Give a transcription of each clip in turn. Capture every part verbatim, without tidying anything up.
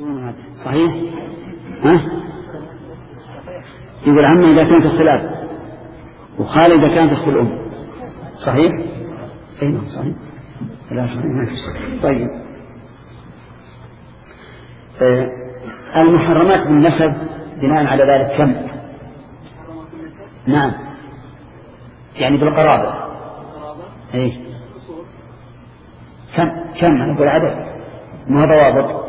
صحيح؟ ها؟ يقول عمي إذا كانت اختلاف وخالي إذا كانت اخت الأم صحيح؟ أي صحيح. لا صحيح ما في شيء. طيب آه المحرمات بالنسب بناء على ذلك كم؟ نعم يعني بالقرابة. أي كم كم أنا أقول عدد ما ضوابط.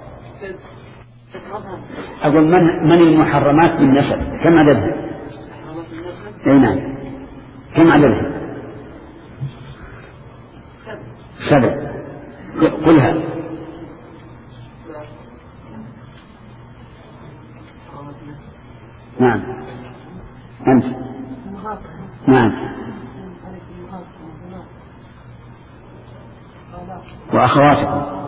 أقول من من المحرمات بالنسب كم عددها؟ أي نعم كم عددها؟ سبع. قلها. نعم أنت. نعم وأخواتكم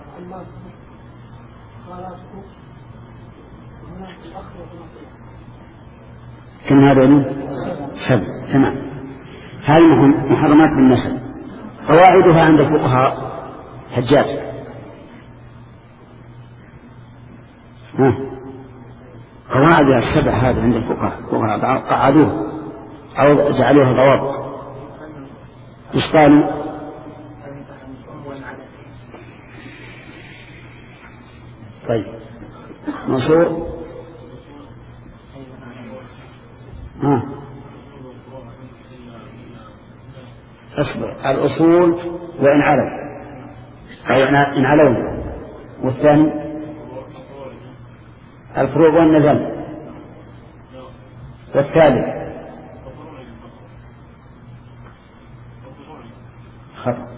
كم هذين؟ سبع. تمام. هذه محرمات بالنسب. قواعدها عند الفقهاء حجاج. ها قواعد السبع هذه عند الفقهاء قعدوها أو جعلوها ضوابط. إيش قالوا؟ طيب منصور. ها اصبر. الأصول وإن علوا أو إن علوا. والثاني الفروع والنزل. والثالث خطأ.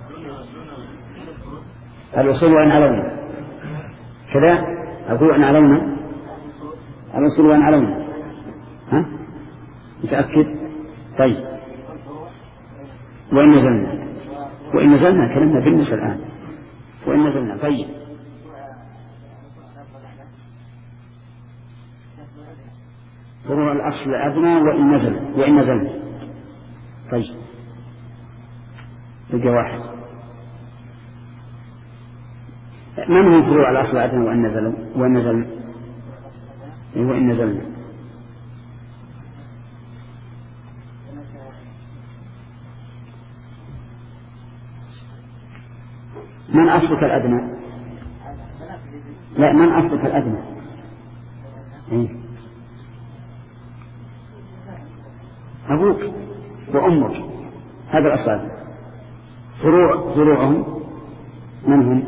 الأصول وإن علونا كذا. أقول إن علونا الأصول وإن علونا. ها متأكد؟ طيب وإن نزلنا. وإن نزلنا كلمنا بالنسبة الآن. وإن نزلنا. طيب فروع الأصل الأدنى وإن نزل وإن نزلنا. طيب بقى واحد. من هم فروع الأصل الأدنى وإن نزلوا وإن نزلنا وإن نزلنا؟ من أصلك الأدنى؟ لا من أصلك الأدنى؟ إيه؟ أبوك وأمك هذا الأصل. فروع فروعهم من هم؟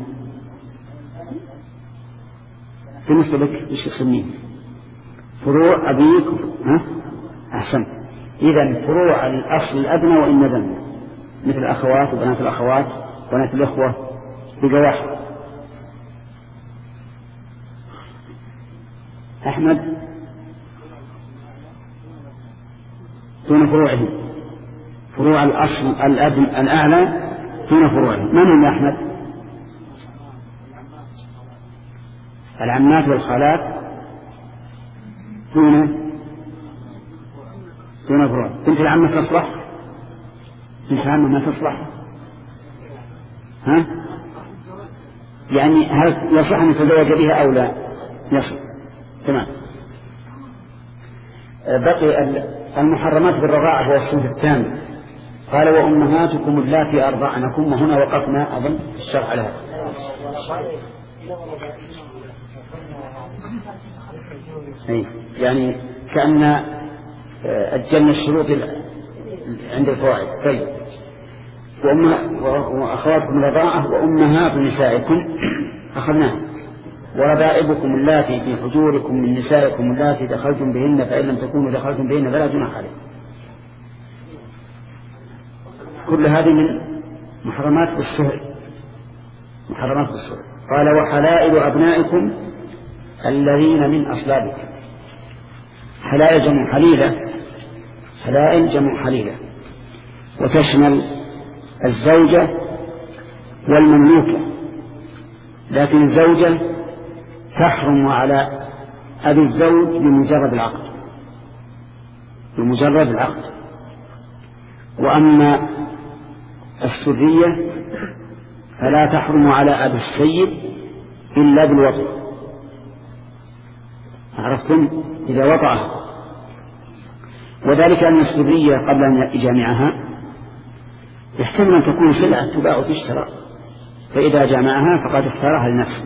بالنسبة لك إيش تسميه؟ فروع أبيك. ها أحسن. إذن فروع الأصل الأدنى وإن نزلنا مثل الأخوات وبنات الأخوات وبنات الأخوة بقى واحد. أحمد دون فروعهم. فروع الأصل الأدنى الأعلى دون فروعهم. من هم يا أحمد؟ العمات والخالات دون دون فروع. بنت العمة تصلح؟ بنت العمة ما تصلح. ها يعني هل يصح أن يتزوج بها أو لا؟ يصح. تمام. بقي المحرمات بالرضاعة هو الصنف الثاني. قال وأمهاتكم اللاتي أرضعنكم. وهنا وقفنا أظن الشرع على هذا. يعني كأن أجلنا الشروط عند الفوائد. طيب وأخواتكم الرضاعة وأمهات نسائكم أخذناه. وربائبكم اللاتي في حجوركم من نسائكم اللاتي دخلتم بهن فإن لم تكونوا دخلتم بهن فلا جناح عليكم. كل هذه من محرمات بالسهل. محرمات بالسهل. قال وحلائل أبنائكم الذين من أصلابكم. حلائل جمع حليلة. حلائل جمع حليلة وتشمل الزوجة والمملوكة. لكن الزوجة تحرم على أبي الزوج بمجرد العقد. بمجرد العقد. وأما السرية فلا تحرم على أبي السيد إلا بالوطء. عرفتم؟ إذا وضعها. وذلك أن السرية قبل أن يجامعها يحتمل أن تكون سلعة تباع وتشترى، فإذا جامعها فقد اختارها لنفسه.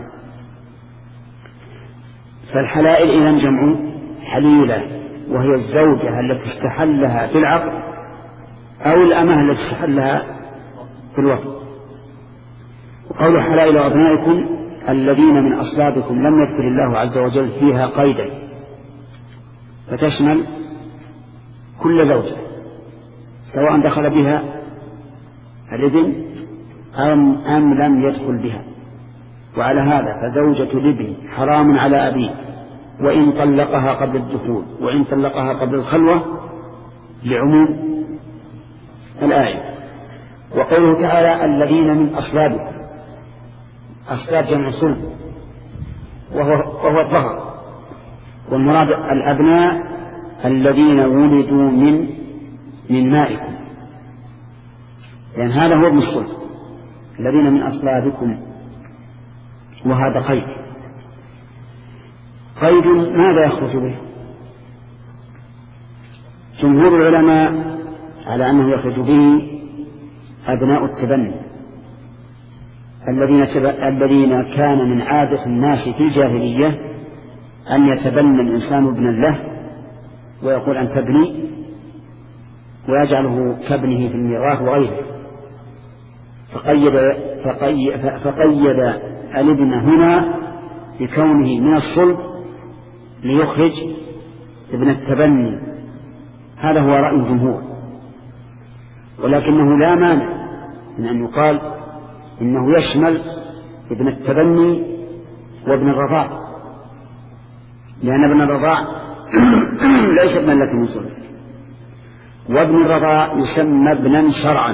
فالحلائل إذن جمع حليلة، وهي الزوجة التي استحلها في العقد أو الأمة التي استحلها في الوطن. وقول حلائل أبنائكم الذين من أصلابكم لم يذكر الله عز وجل فيها قيدا، فتشمل كل زوجة سواء دخل بها الابن أم, أم لم يدخل بها. وعلى هذا فزوجة الابن حرام على أبيه وإن طلقها قبل الدخول وإن طلقها قبل الخلوة لعموم الآية. وقوله تعالى الذين من أصلابكم، أصلاب جمع صلب وهو, وهو الظهر، والمراد الأبناء الذين ولدوا من من مائكم، لأن هذا هو ابن الصلب، الذين من أصلابكم، وهذا قيد. قيد ماذا يخرج به؟ جمهور العلماء على أنه يخرج به أبناء التبني الذين الذين كان من عادة الناس في الجاهلية أن يتبنى الإنسان ابنا له ويقول أن تبني ويجعله كابنه في الميراث وغيره، فقيد, فقيد, فقيد الابن هنا بكونه من الصلب ليخرج ابن التبني. هذا هو رأي الجمهور، ولكنه لا مانع من أن يقال إنه يشمل ابن التبني وابن الرضاع، لأن ابن الرضاع ليس ابنا لك من صلب، وابن الرضاع يسمى ابنا شرعا،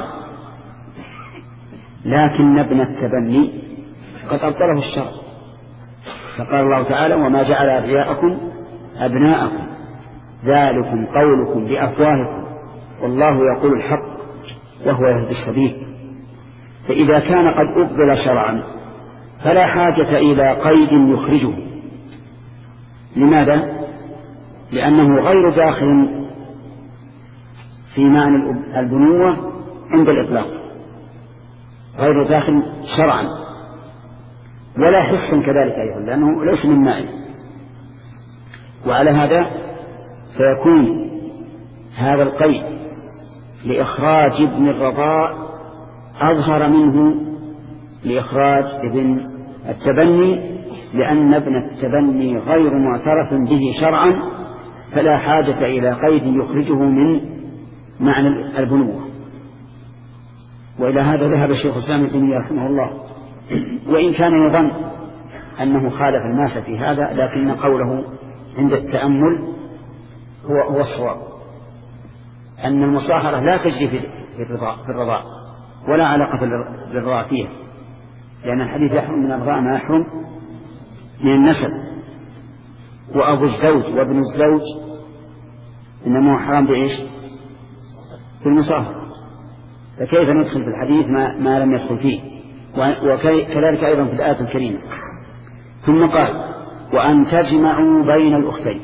لكن ابن التبني قد أبطله الشرع، فقال الله تعالى وما جعل أدعياءكم أبناءكم ذلكم قولكم بأفواهكم والله يقول الحق وهو يهدي السبيل. فإذا كان قد أبطل شرعا فلا حاجة إلى قيد يخرجه. لماذا؟ لأنه غير داخل في معنى البنوة عند الإطلاق، غير داخل شرعا ولا حسا كذلك أيضا، لأنه ليس من مائل. وعلى هذا فيكون هذا القيد لإخراج ابن الرضاع أظهر منه لإخراج ابن التبني، لأن ابن التبني غير معترف به شرعا، فلا حاجة إلى قيد يخرجه من معنى البنوة. وإلى هذا ذهب الشيخ الإسلام ابن تيمية رحمه الله، وإن كان يظن أنه خالف الناس في هذا، لكن قوله عند التأمل هو هو الصواب، أن المصاهرة لا تجري في الرضاع, في الرضاع ولا علاقة للرضاع فيها، لأن الحديث يحرم من الرضاع ما يحرم من النسب، وأبو الزوج وابن الزوج إنما هو حرام بإيش؟ في المصاهرة، فكيف ندخل في الحديث ما, ما لم يدخل فيه؟ وكذلك أيضا في الآية الكريمة. ثم قال وأن تجمعوا بين الأختين،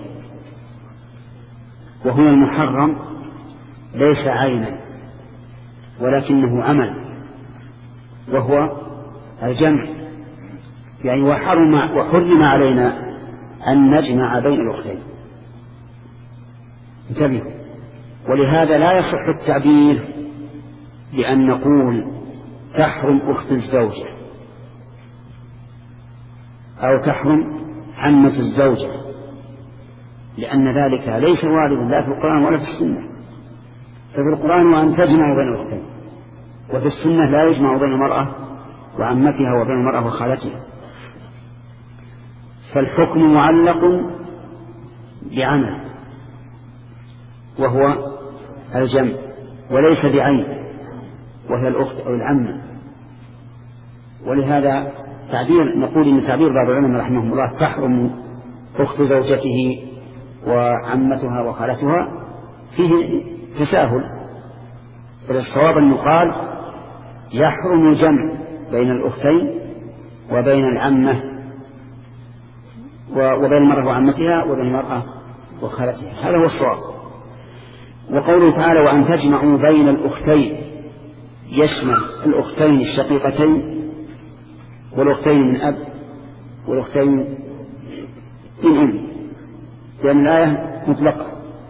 وهنا المحرم ليس عينا ولكنه عمل، وهو الجمع، يعني وحرم, وحرم علينا أن نجمع بين الأختين. انتبهوا، ولهذا لا يصح التعبير بأن نقول تحرم أخت الزوجة أو تحرم عمة الزوجة، لأن ذلك ليس واردا لا في القرآن ولا في السنة. ففي القرآن وأن تجمع بين الأختين، وفي السنة لا يجمع بين المرأة وعمتها وبين المرأة وخالتها. فالحكم معلق بعمل وهو الجمع، وليس بعين وهي الأخت أو العمة. ولهذا تعبير نقول إن تعبير بعض العلماء رحمهم الله تحرم أخت زوجته وعمتها وخالتها فيه تساهل، فالصواب أن يقال يحرم الجمع بين الأختين وبين العمة وبين المرأة وعمتها وبين المرأة وخالتها، هذا هو الصواب. وقوله تعالى وأن تجمعوا بين الأختين يشمل الأختين الشقيقتين والأختين من أب والأختين من أم، لأن الآية مطلقة.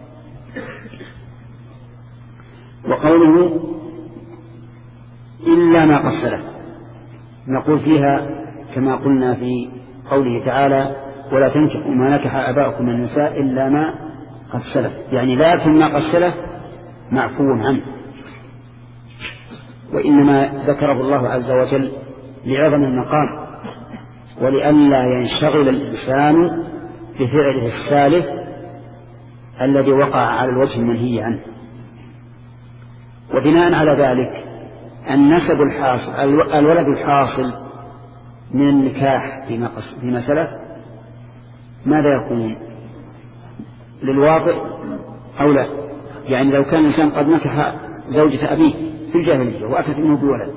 وقوله إلا ما قد سلف، نقول فيها كما قلنا في قوله تعالى ولا تنكحوا ما نكح آباؤكم من النساء إلا ما قد سلف، يعني لكن ما قد سلف معفو عنه، وإنما ذكره الله عز وجل لعظم المقام ولئلا ينشغل الإنسان بفعله السالف الذي وقع على الوجه المنهي عنه. وبناء على ذلك النسب الحاصل الولد الحاصل من النكاح فيما سلف ماذا يكون؟ للواطئ أو لا؟ يعني لو كان الإنسان قد نكح زوجة أبيه في الجاهلية وأتت منه بولد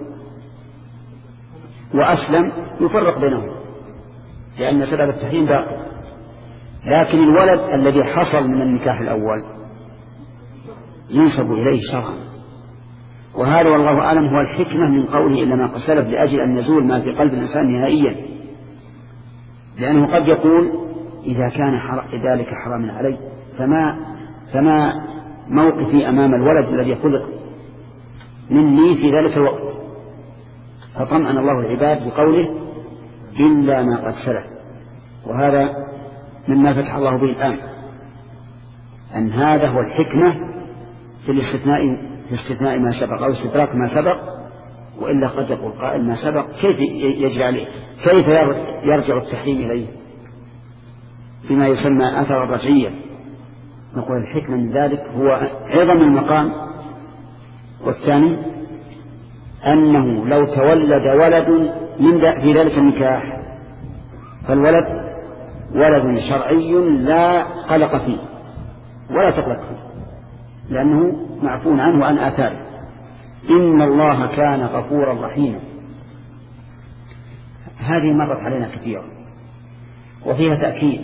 وأسلم يفرق بينهم لأن سبب التحريم باقي، لكن الولد الذي حصل من النكاح الأول ينسب إليه شرعا، وهذا والله أعلم هو الحكمة من قوله إلا ما قد سلف، لأجل أن يزول ما في قلب الإنسان نهائيا، لأنه قد يقول إذا كان ذلك حراما علي فما, فما موقفي أمام الولد الذي خلق مني في ذلك الوقت. فطمأن الله العباد بقوله إلا ما قد سلف، وهذا مما فتح الله به الآن، أن هذا هو الحكمة في الاستثناء في استثناء ما سبق أو استدراك ما سبق. وإلا قد يقول قائل ما سبق كيف يجري عليه، كيف يرجع التحريم إليه فيما يسمى أثر الرجعية؟ نقول الحكمة من ذلك هو عظم المقام، والثاني أنه لو تولد ولد من في ذلك النكاح فالولد ولد شرعي لا قلق فيه ولا تقلق فيه لأنه معفو عنه عن آثاره. إن الله كان غفورا رحيما، هذه مرت علينا كثيرا وفيها تأكيد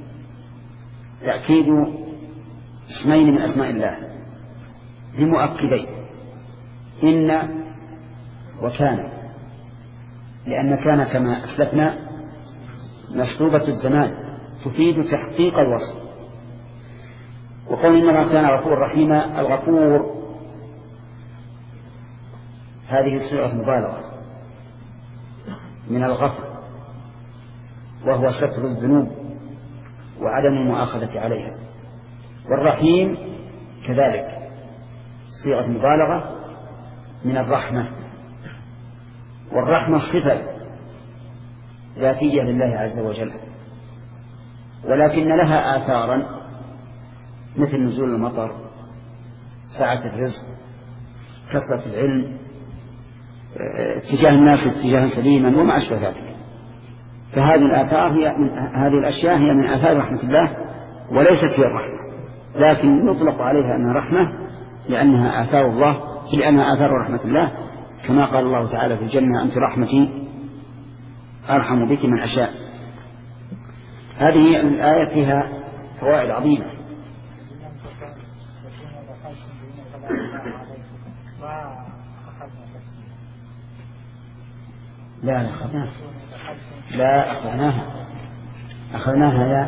تأكيد اسمين من أسماء الله بمؤكدين إن وكان، لأن كان كما أسلفنا مسلوبة الزمان تفيد تحقيق الوصف. وقول إنما كان غفور رحيما، الغفور هذه صيغة مبالغة من الغفر وهو ستر الذنوب وعدم المؤاخذة عليها، والرحيم كذلك صيغة مبالغة من الرحمة، والرحمة صفة ذاتية لله عز وجل ولكن لها آثارا مثل نزول المطر، سعة الرزق، كثرة العلم، اتجاه الناس اتجاها سليما وما أشبه ذلك. فهذه الآثار هي من هذه الأشياء هي من آثار رحمة الله وليست هي الرحمة، لكن يطلق عليها أنها رحمة لأنها آثار الله لأنها آثار رحمة الله، كما قال الله تعالى في الجنة أنت رحمتي أرحم بك من أشاء. هذه الآية فيها فوائد عظيمة. لا أخذناها لا أخذناها أخذناها يا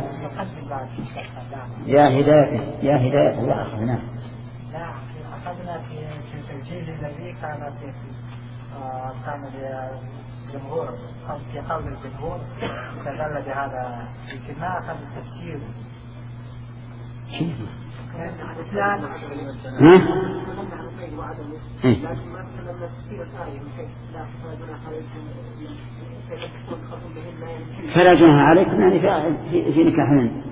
يا هداية يا هداية لا أخذناها لا أخذنا في في التسجيل الذي كان في كان الجمهور في قول الجمهور استدل بهذا، لكن ما أخذ التفسير. كيف؟ الإسلام فلا جناح عليكم يعني في, في نكاحين.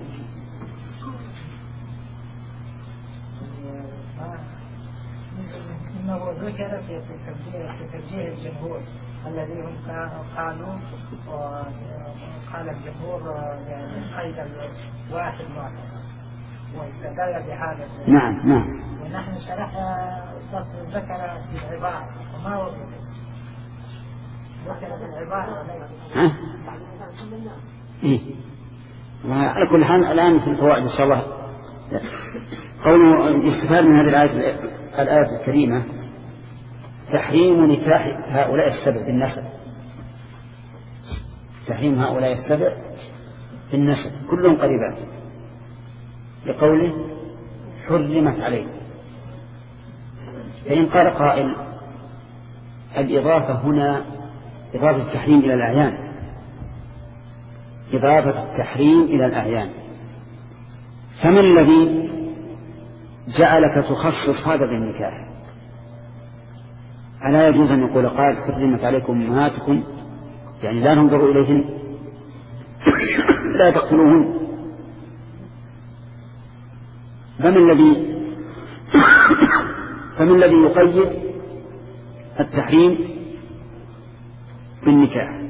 إنه ذكر في تسجيل الجمهور الذي هم قالوا قال الجمهور يعني قيد الواحد معتبر واستدل بهذا. نعم نعم. ونحن شرحنا ذكر في العبارة وما هو ذكر في العبارة. ها؟ إيه؟ وعلى كل حال الآن في الفوائد إن شاء الله قوله يستفاد من هذه الآية الآية الكريمة تحريم نكاح هؤلاء السبع بالنسب، تحريم هؤلاء السبع بالنسب كلهم قريبات، لقوله حرمت عليكم. فإن قال قائل الإضافة هنا إضافة التحريم إلى الأعيان، إضافة التحريم إلى الأعيان، فما الذي جعلك تخصص هذا بالنكاح؟ ألا يجوز أن يقول قائل حرمت عليكم أمهاتكم، يعني لا تنظروا إليهن لا تقتلوهن؟ فما الذي فما الذي يقيد التحريم بالنكاح؟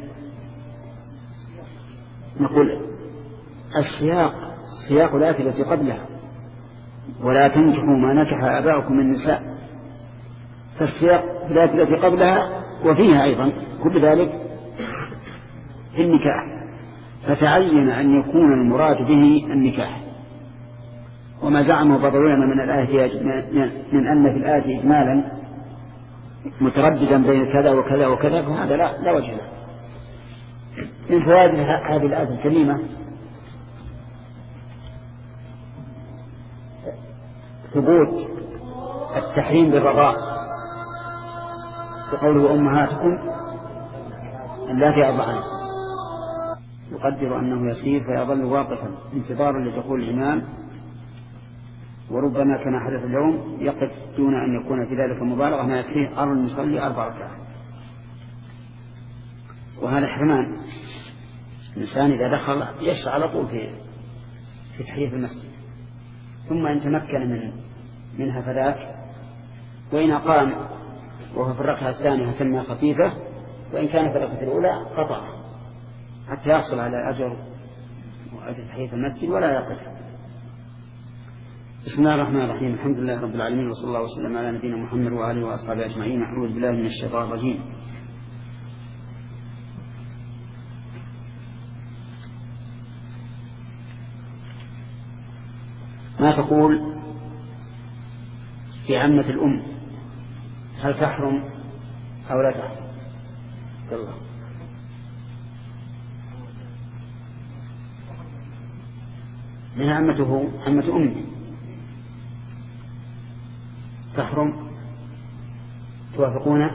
نقول السياق، سياق الآية التي قبلها ولا تنكحوا ما نكح آباؤكم من النساء، فالسياق في الآية التي قبلها وفيها أيضا كل ذلك في النكاح، فتعين أن يكون المراد به النكاح. وما زعمه بعض العلماء من الآية من أن في الآية إجمالا مترددا بين كذا وكذا وكذا، فهذا لا, لا وجه له. من فوائد هذه الآية الكريمة ثبوت التحريم بالرضاء، بقوله أمهاتكم اللاتي أرضعنكم، يقدر أنه يسير فيظل واقفا انتظارا لدخول الإمام، وربما كما حدث اليوم يقف دون أن يكون في ذلك مبالغة ما يكفيه أرى المصلي أربع ركعات. وهذا حرمان، الإنسان إذا دخل يشرع على طول في في تحية المسجد، ثم إن تمكن من منها فذاك، وإن أقام وهو في الركعة الثانية سمى خفيفة، وإن كان في الركعة الأولى قطع حتى يحصل على أجر وأجر تحية المسجد ولا يقف. بسم الله الرحمن الرحيم، الحمد لله رب العالمين، وصلى الله وسلم على نبينا محمد وآله وأصحابه أجمعين. أعوذ بالله من الشيطان الرجيم. ما تقول في عمة الأم، هل تحرم أو لا تحرم؟ الله من عمته عمة أمه تحرم، توافقون؟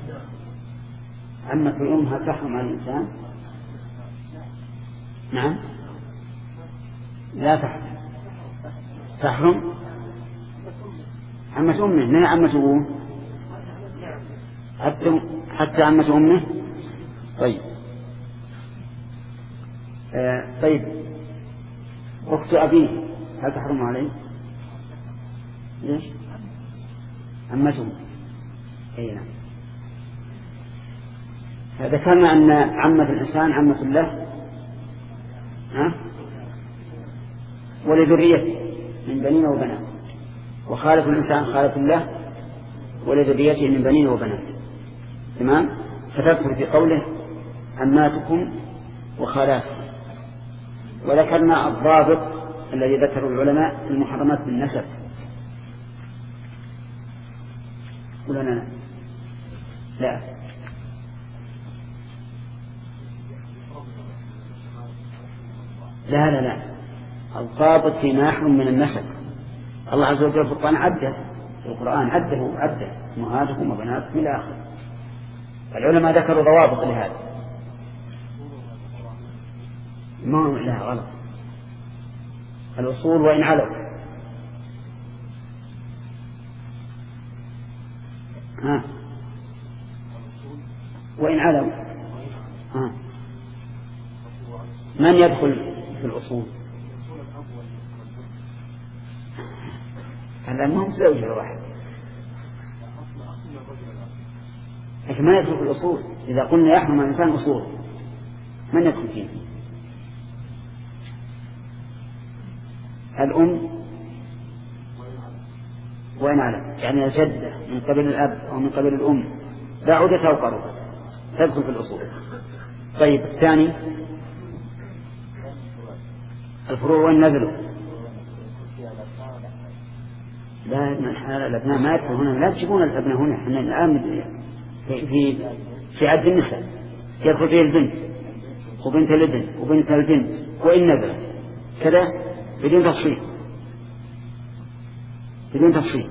عمة الأم هل تحرم على الإنسان؟ نعم لا تحرم، تحرم عمة أمه، من عمة أبوه حتى, حتى عمة أمه. طيب آه طيب أخت أبيه هل تحرم عليه؟ ليش؟ عمته. أي نعم. ذكرنا أن عمة الإنسان عمة الله ها؟ ولذريته من بنين وبنات، وخالة الإنسان خالة الله ولذريته من بنين وبنات، تمام؟ فتذكر في قوله عماتكم وخالاتكم. وذكرنا الضابط الذي ذكره العلماء في المحرمات بالنسب. قلنا لا لا لا لا الضابط فيما يحرم من النسب. الله عز وجل في القرآن عده، في القرآن عده عده أمهاتكم وبناتكم إلى آخره. العلماء ذكروا ضوابط لهذا. ما لا غلط، الأصول وإن علوا. ها وإن علوا ها. من يدخل في الأصول؟ هذا ما هو زوجة واحد، لكن ما يدخل في الأصول. إذا قلنا يحرم الإنسان أصول من يدخل فيه؟ الأم وإن علم، يعني الجدة من قبل الأب أو من قبل الأم لا عودة أو قرب تدخل في الأصول. طيب الثاني الفروع وين نزلوا؟ لا الأبناء ما يدخل هنا، لا تجيبون الأبناء هنا. احنا الآن في في في عد النساء يدخل فيه البنت وبنت الابن وبنت البنت وإن نزلت كذا بدون تفصيل بدون تفصيل.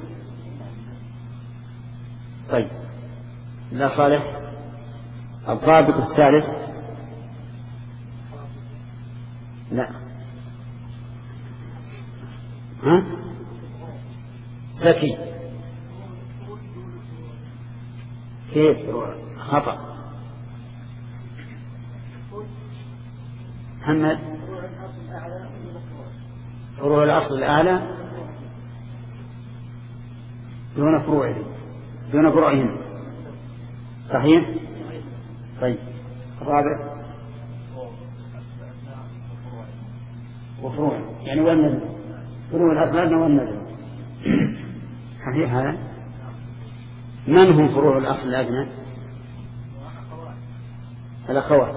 طيب لا صالح. الضابط الثالث لا ها زكي كيف خطأ محمد. فروع الأصل الأعلى دون فروعه دون فروعهم صحيح. طيب الرابع وفروع يعني وين نزل فروع الأصل الأدنى وين نزل صحيح هذا. من هم فروع الأصل الأدنى؟ الأخوات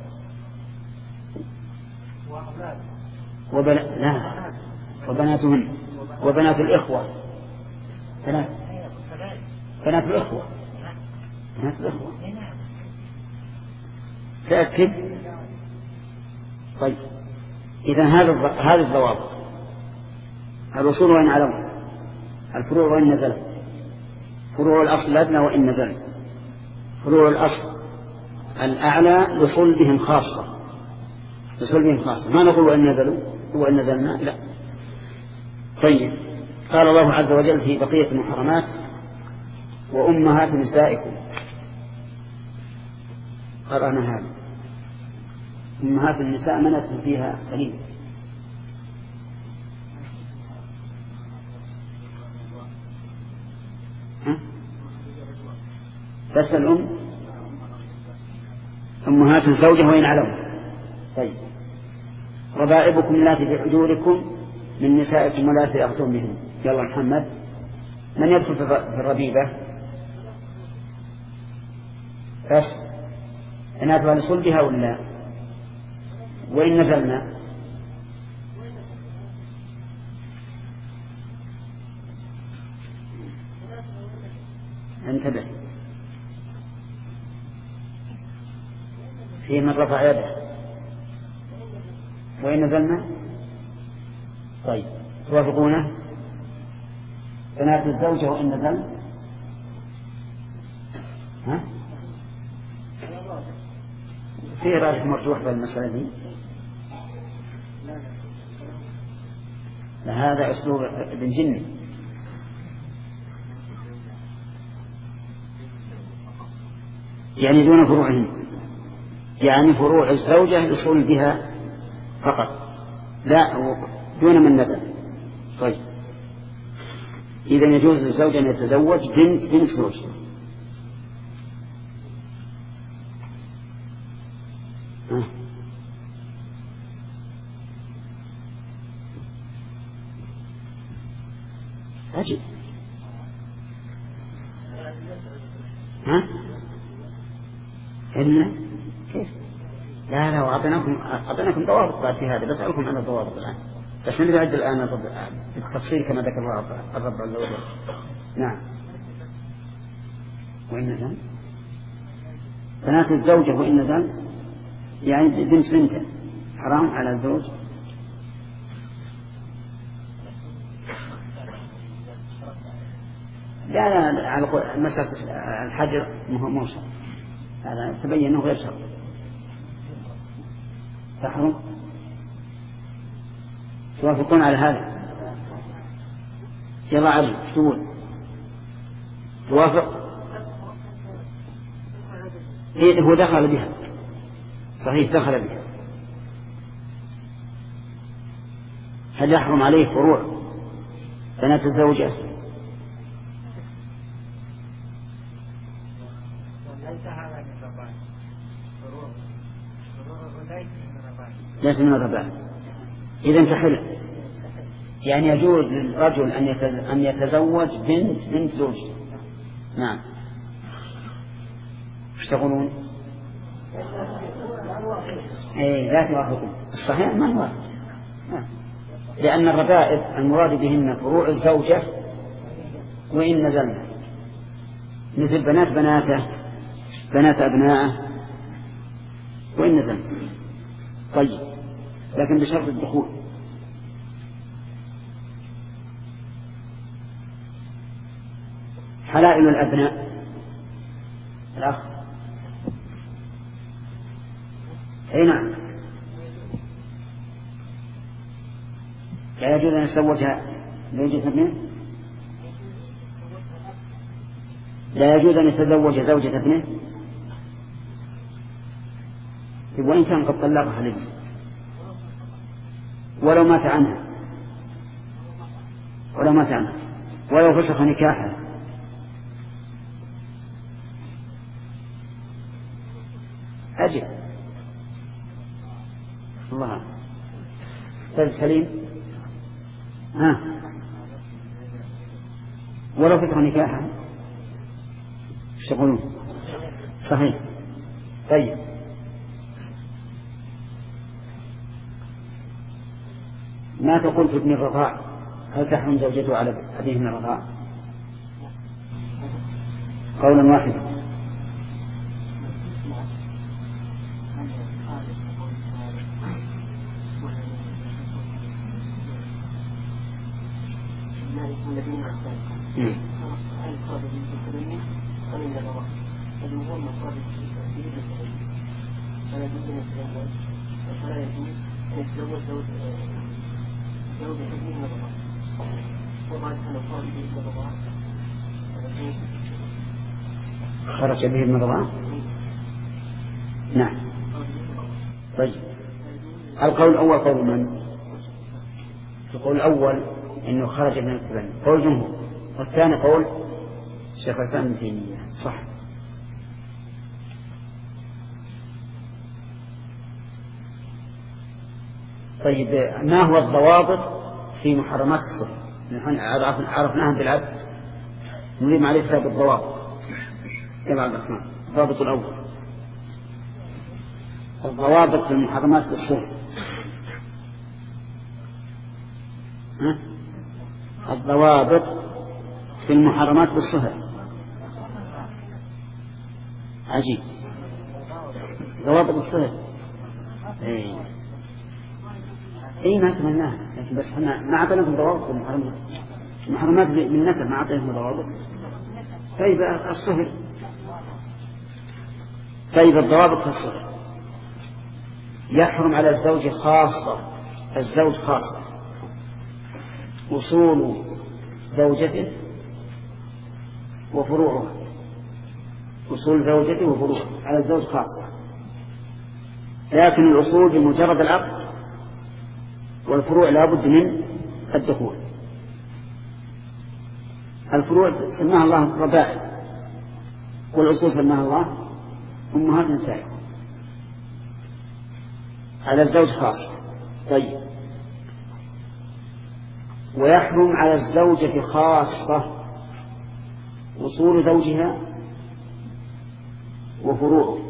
وبن... لا وبناتهن وبنات الإخوة بنات بنات الإخوة بنات الإخوة تأكد. طيب إذا هذا هذه الضوابط. الوصول وإن علم الفروع وإن نزلت فروع الأصل الأدنى وإن نزل فروع الأصل الأعلى لصلبهم خاصة لصلبهم خاصة ما نقول وإن نزلوا وإن نزلنا لا. طيب قال الله عز وجل في بقية المحرمات وأمهات نسائكم قرأنا هذا أمهات النساء منت فيها سليم بس الأم أمهات الزوجة وإن علموا. طيب ربائبكم اللاتي في حجوركم من نسائكم واللاتي أخذتم بهن. يلا محمد من يدخل في الربيبة بس بناتها لصلبها ولا وإن نزلنا انتبه في من رفع يده وإن نزلنا. طيب توافقونه بنات الزوجة وإن نزل ها في راجح مرجوح بالمسألة دي. هذا أسلوب ابن جني يعني دون فروعهم يعني فروع الزوجة يصول بها فقط لا دون من نزل. طيب إذا يجوز للزوج أن يتزوج بنت بنت زوجته أجل ها إلا كيف لا لا وأعطيناكم أعطيناكم ضوابط بعد في هذا بسألكم عن الضوابط الآن بس نبعد الآن بالتفصيل كما ذكر الرب عز وجل. نعم وإن نزل بنات الزوجة وإن نزل يعني بنت بنته حرام على الزوج. لا لا على مسألة الحجر موسى هذا تبين أنه غير شرط تحرم. توافقون على هذا؟ يلا عبد تقول توافق؟ إيه هو دخل بها صحيح دخل بها. هل يحرم عليه فروع بنات الزوجة؟ ليس من الرباع. إذن تحل يعني يجوز للرجل أن يتزوج بنت بنت زوجته. نعم ايش تقولون؟ ايه لا توافقون الصحيح ما هو لأن الربائب المراد بهن فروع الزوجة وإن نزلنا، مثل بنات بناته، بنات أبنائه، وإن نزلنا. طيب، لكن بشرط الدخول. حلائل الأبناء الأخ، أي نعم، لا يجوز أن يتزوجها زوجة ابنه، لا يجوز أن يتزوج زوجة ابنه وإن كان قد طلقها لابنه ولو مات عنها، ولو مات عنها ولو فسخ نكاحها. أجل الله. طيب سليم، ها ولو فسخ نكاحها ايش تقولون؟ صحيح. طيب، ما تقول في ابن الرضاع؟ هل تحرم زوجته على أبيه من الرضاع؟ قولا واحدا. خرج به من الرضاعة. نعم. طيب، القول الأول قول من؟ القول الأول إنه خرج من التبني، قول جمهور. والثاني قول شيخ الإسلام ابن تيمية. صح. طيب، ما هو الضوابط في محرمات الصف؟ نحن عرفناها بالعبد، نريد معرفة بالضوابط. يا عبد الرحمن، الضابط الأول، الضوابط في المحرمات بالصف. ها؟ الضوابط في المحرمات بالصهر. عجيب، ضوابط الصهر. اي اي ما تمناها، لكن بس احنا ما اعطيناكم ضوابط في المحرمات. المحرمات بالنسب ما اعطيناكم ضوابط. طيب الصهر. طيب الضوابط في الصهر: يحرم على الزوج خاصة، الزوج خاصة، وصول زوجته وفروعه، وصول زوجته وفروعه على الزوج خاصة، لكن الأصول بمجرد العقد، والفروع لا بد من الدخول. الفروع سماها الله ربائب، والأصول سماها الله أمهات نسائكم، على الزوج خاصة. طيب، ويحرم على الزوجة خاصة وصول زوجها وفروعه،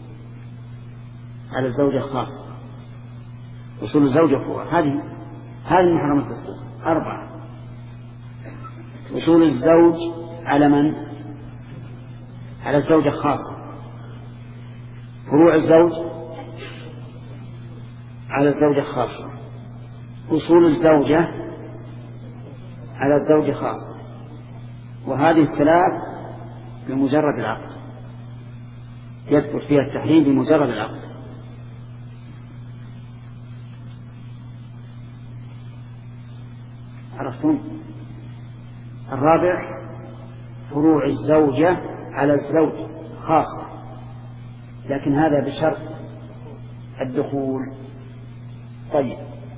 على الزوجة خاصة وصول الزوجة وفروعه. هذه هذه محرمات الصدق أربعة: وصول الزوج على من؟ على الزوجة خاصة. فروع الزوج على الزوجة خاصة. وصول الزوجة على الزوجة خاصة. وهذه الثلاث بمجرد العقد، يثبت فيها التحريم بمجرد العقد. عرفتم؟ الرابع: فروع الزوجة على الزوج خاصة، لكن هذا بشرط الدخول. طيب،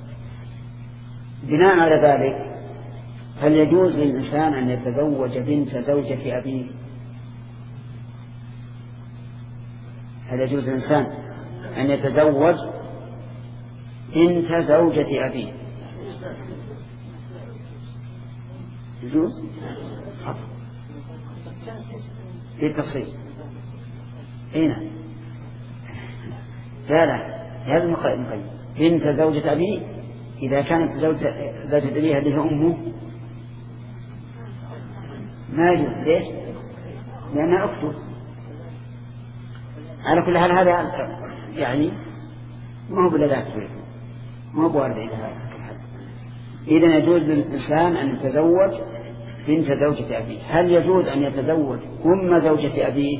بناء على ذلك هل يجوز للإنسان أن يتزوج بنت زوجة أبيه؟ هل يجوز للإنسان أن يتزوج بنت زوجة أبيه؟ يجوز؟ في التفصيل. هنا لا لا، هذا المقيم. بنت زوجة أبيه إذا كانت زوجة أبيه هذه أمه ما يجوز. ليش؟ لأنها أخته. على كل حال هذا يعني ما هو بلذات ما هو بوارد إلى هذا الحد. إذن يجوز للإنسان أن يتزوج بنت زوجة أبيه. هل يجوز أن يتزوج أم زوجة أبيه؟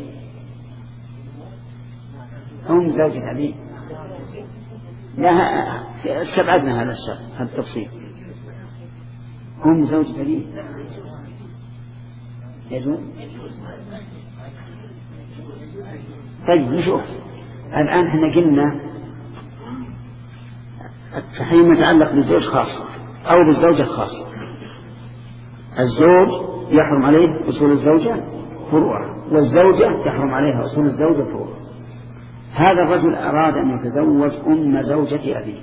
أم زوجة أبيه لا، استبعدنا هذا الشرط، هذا التفصيل. أم زوجة أبيه يجوز. طيب نشوف الآن احنا قلنا التحريم يتعلق بالزوج خاصة أو بالزوجة خاصة. الزوج يحرم عليه أصول الزوجة فروعها، والزوجة يحرم عليها أصول الزوجة فروعها. هذا الرجل أراد أن يتزوج أم زوجة أبيه.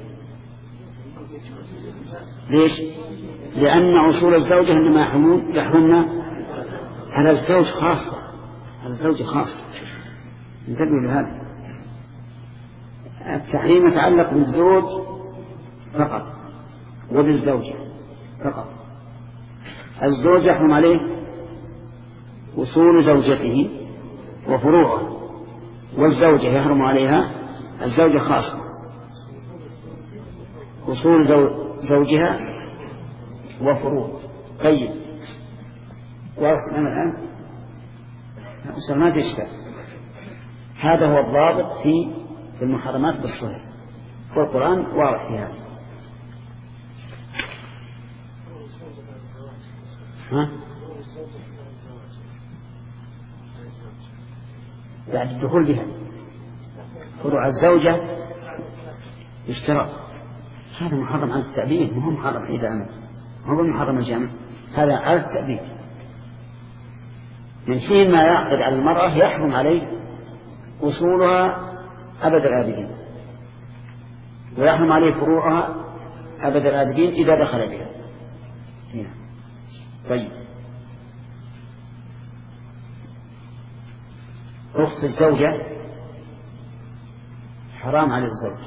ليش؟ لأن أصول الزوجة إنما يحرمون يحرمنا على الزوج خاصة، على الزوج خاصة. انتبهوا لهذا. التحريم يتعلق بالزوج فقط وبالزوجة فقط. الزوج يحرم عليه أصول زوجته وفروعها، والزوجة يحرم عليها الزوجة خاصة أصول زوجها وفروع. طيب واضح الآن؟ أصلا ما في إشكال. هذا هو الضابط في المحرمات بالصحيح، والقرآن واضح في هذا. ها؟ بعد الدخول بها فروع الزوجة اشتراط. هذا محرم على التعبيد، مو محرم إذا أمر، هو محرم الجامع. هذا على التعبيد. من حين ما يعقد على المرأة يحرم عليه أصولها أبد الآبدين، ويحرم عليه فروعها أبد الآبدين إذا دخل بها. طيب أخت الزوجة حرام على الزوج،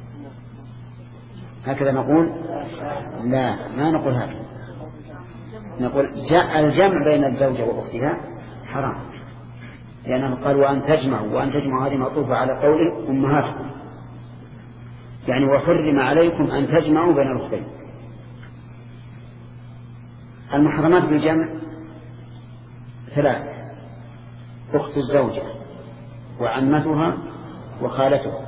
هكذا نقول؟ لا، ما نقول هكذا. نقول الجمع بين الزوجة وأختها حرام، لأنه قال وأن تجمعوا، وأن تجمعوا هذه معطوفة على قول أمهاتكم، يعني وحرم عليكم أن تجمعوا بين الأختين. المحرمات بالجمع ثلاث: أخت الزوجة وعمتها وخالتها.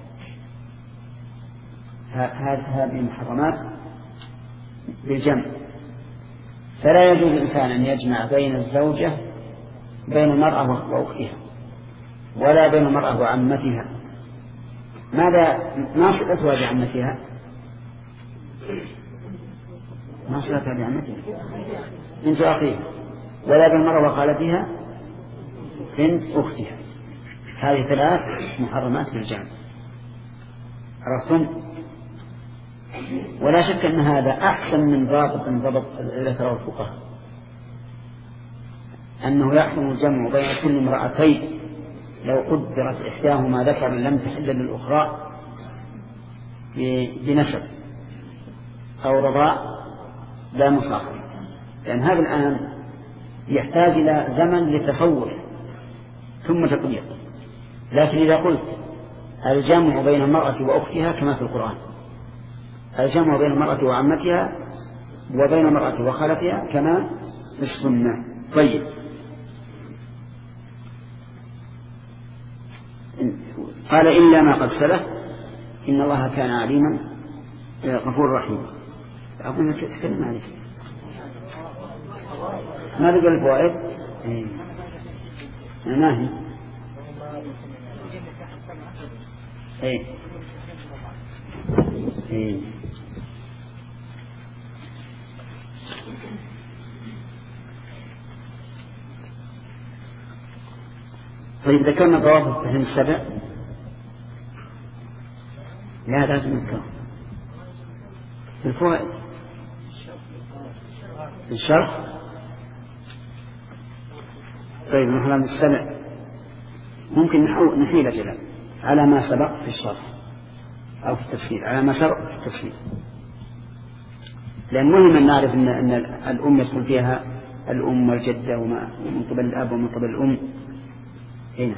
هذه المحرمات بالجمع. فلا يجوز الإنسان أن يجمع بين الزوجة بين المرأة وأختها، ولا بين المرأة وعمتها. ماذا ما صلتها بعمتها؟ ما صلتها بعمتها بنت أخيها، ولا بين المرأة وخالتها بنت أختها. هذه ثلاث محرمات بالجمع، عرفتم؟ ولا شك أن هذا أحسن من ضابط من ضبط ذكره الفقهاء، أنه يحرم الجمع بين كل امرأتين لو قدرت إحداهما ذكر لم تحل للأخرى بنسب أو رضاء لا مصاحب، لأن هذا الآن يحتاج إلى زمن للتصور ثم تطبيق. لكن إذا قلت الجمع بين المرأة وأختها كما في القرآن، الجمع بين المرأة وعمتها وبين المرأة وخالتها كما في السنة. طيب قال إلا ما قد سلف إن الله كان عليما غفورا رحيما. أظن تتكلم عليك ما بقى الفوائد إيه. ما هي إيه. إيه. طيب ذكرنا ضوابط التحريم السبع، لا لازم نذكر في الفوائد في الشرح. طيب نحن السبع ممكن نحيل جلال على ما سبق في الشرح أو في التفسير، على ما سبق في التفسير. لأن مهم أن نعرف أن, أن الأم يدخل فيها الأم والجدة ومن قبل الأب ومن قبل الأم. هنا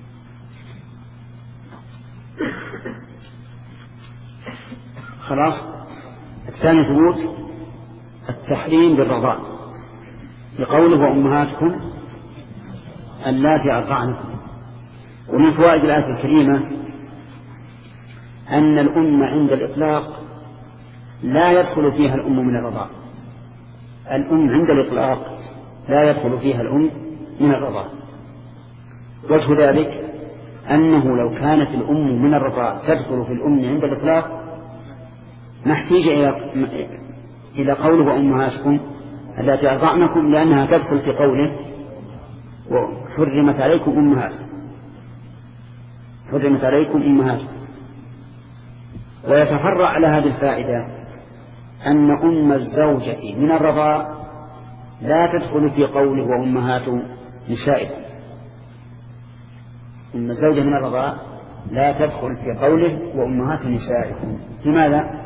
خلاص. الثاني ثبوت التحريم بالرضاع لقوله وأمهاتكم اللاتي أرضعنكم. ومن فوائد الآية الكريمة أن الأم عند الإطلاق لا يدخل فيها الأم من الرضاع. الأم عند الإطلاق لا يدخل فيها الأم من الرضاع. وجه ذلك أنه لو كانت الأم من الرضاع تدخل في الأم عند الإطلاق ما احتاج إلى قوله وأمهاتكم التي أرضعنكم، لأنها تدخل في قوله وحرمت عليكم أمهاتكم حرمت عليكم أمهاتكم. ويتفرع على هذه الفائدة أن أم الزوجة من الرضاع لا تدخل في قوله وأمهات نسائكم. أم الزوجة من الرضاع لا تدخل في قوله وأمهات نسائكم. لماذا؟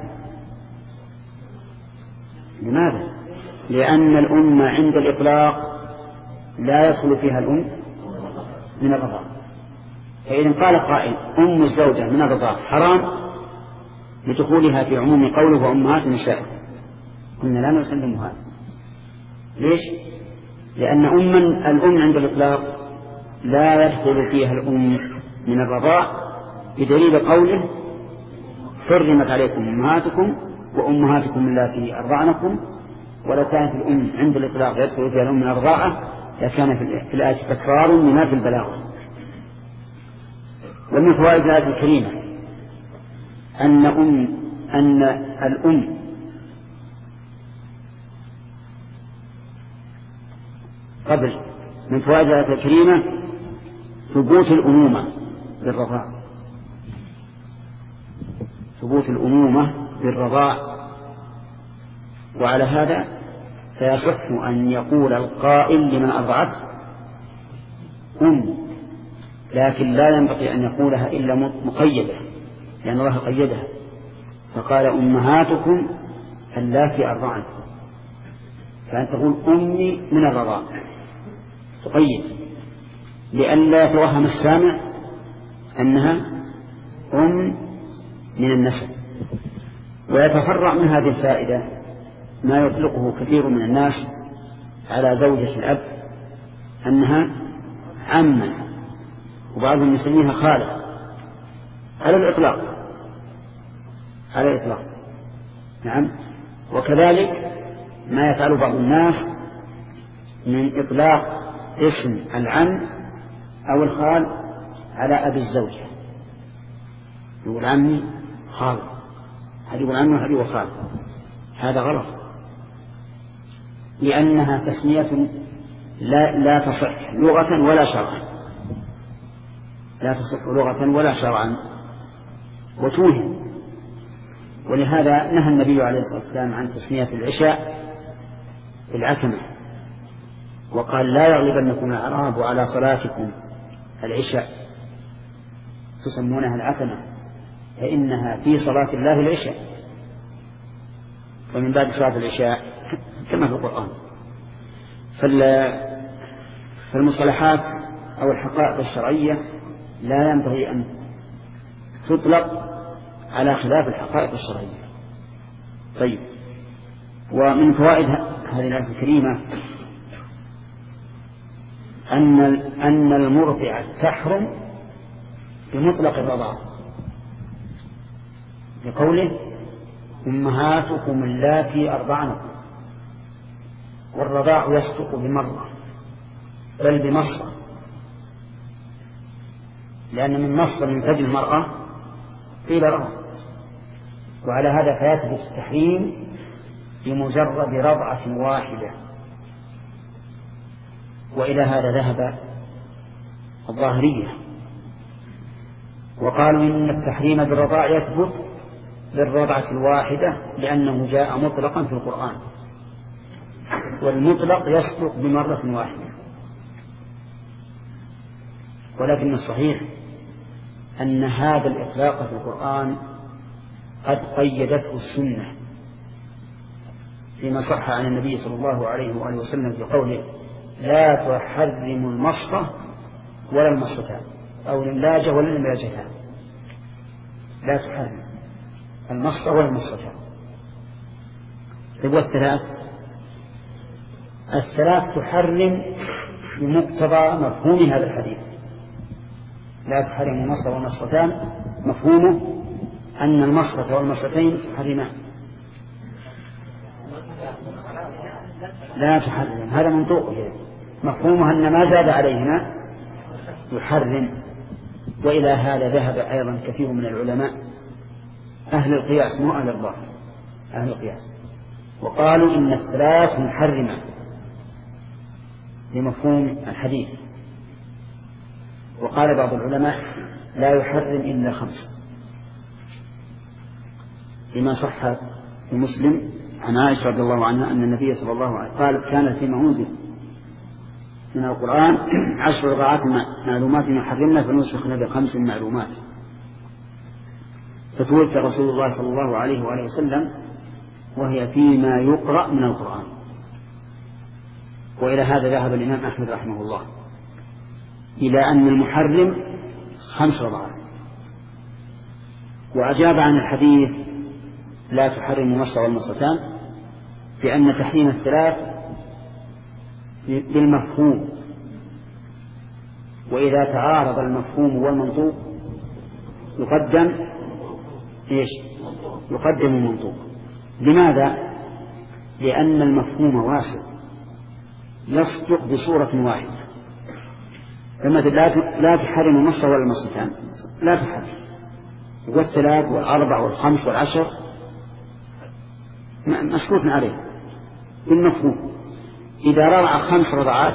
لماذا؟ لأن الأم عند الإطلاق لا يدخل فيها الأم من الرضاع. فإذا قال قائل أم الزوجة من الرضاع حرام لدخولها في عموم قوله وأمهات نسائكم، قلنا لا نسلم هذا. ليش؟ لأن أم الأم عند الإطلاق لا يدخل فيها الأم من الرضاع بدليل قوله حرمت عليكم أمهاتكم وأمهاتكم اللاتي أرضعنكم. ولو كانت الأم عند الإطلاق يدخل فيها الأم من الرضاعة لكان في الآية تكرار لما في البلاغة. ومن فوائد الآية الكريمة أن أم أن الأم قبل من فوائد الآية الكريمة ثبوت الأمومة بالرضاع ثبوت الأمومة بالرضاع. وعلى هذا فيصح أن يقول القائل لمن أرضعته أم، لكن لا ينبغي أن يقولها إلا مقيدة، لأن الله قيدها فقال أمهاتكم اللاتي أرضعنكم، فأن تقول أمي من الرضاع تقيد لئلا يتوهم السامع أنها أم من النسب. ويتفرع من هذه الفائدة ما يطلقه كثير من الناس على زوجة الأب أنها عمة، وبعضهم يسميها خالة على الإطلاق على الإطلاق نعم. وكذلك ما يفعل بعض الناس من إطلاق اسم العم أو الخال على أبي الزوجة، يقول عمي خال، هذا يقول عمي وهذا يقول خال. هذا غلط، لأنها تسمية لا, لا تصح لغة ولا شرعا لا تصح لغة ولا شرعا وتوهم. ولهذا نهى النبي عليه الصلاة والسلام عن تسمية العشاء العتمة، وقال لا يغلبنكم الأعراب على صلاتكم العشاء تسمونها العتمة فإنها في صلاة الله العشاء، ومن بعد صلاة العشاء كما في القرآن. فالمصطلحات أو الحقائق الشرعية لا ينبغي أن تطلق على خلاف الحقائق الشرعية. طيب، ومن فوائد هذه الآية الكريمة أن أن المرضعة تحرم بمطلق الرضاعة لقوله أمهاتكم اللاتي أرضعنكم، والرضاع يصدق بمرة بل بمصر، لأن من مصر من ثدي المرأة قيل رضع. وعلى هذا فيثبت التحريم بمجرد رضعة واحدة. وإلى هذا ذهب الظاهرية وقالوا إن التحريم بالرضاع يثبت بالرضعة الواحدة لأنه جاء مطلقا في القرآن، والمطلق يصدق بمرة واحدة. ولكن الصحيح أن هذا الإطلاق في القرآن قد قيدته السنة، فيما صح عن النبي صلى الله عليه وآله وسلم في قوله لا تحرم المصة ولا المصتان أو اللاجة ولا اللاجتان، لا تحرم المصة ولا المصتان. والثلاث الثلاث تحرم بمقتضى مفهوم هذا الحديث، لا تحرم المصة والمصتان مفهومه أن المصة والمصتين تحرمان، لا تحرم، هذا منطوقه مفهومه أن ما زاد عليهما يحرم. وإلى هذا ذهب أيضا كثير من العلماء أهل القياس مو أهل الظاهر، أهل القياس، وقالوا إن الثلاث محرمة لمفهوم الحديث. وقال بعض العلماء لا يحرم إلا خمسة، لما صح في مسلم عن عائشة رضي الله عنها أن النبي صلى الله عليه وسلم قال كان فيما أنزل من القرآن عشر رضعات معلومات يحرمنا فنسخنا بخمس معلومات، فتوفي رسول الله صلى الله عليه وآله وسلم وهي فيما يقرأ من القرآن. وإلى هذا ذهب الإمام أحمد رحمه الله إلى أن المحرم خمس رضعات. وأجاب عن الحديث لا تحرم المصة والمصتان بأن تحريم الثلاث بالمفهوم، وإذا تعارض المفهوم والمنطوق يقدم إيش؟ يقدم المنطوق. لماذا؟ لأن المفهوم واسع يصدق بصورة واحدة. فمثل لا تحرم المصة ولا المصتان، لا تحرم، والثلاث والأربع والخمس والعشر مسكوت عليه بالمفهوم. إذا رضع خمس رضعات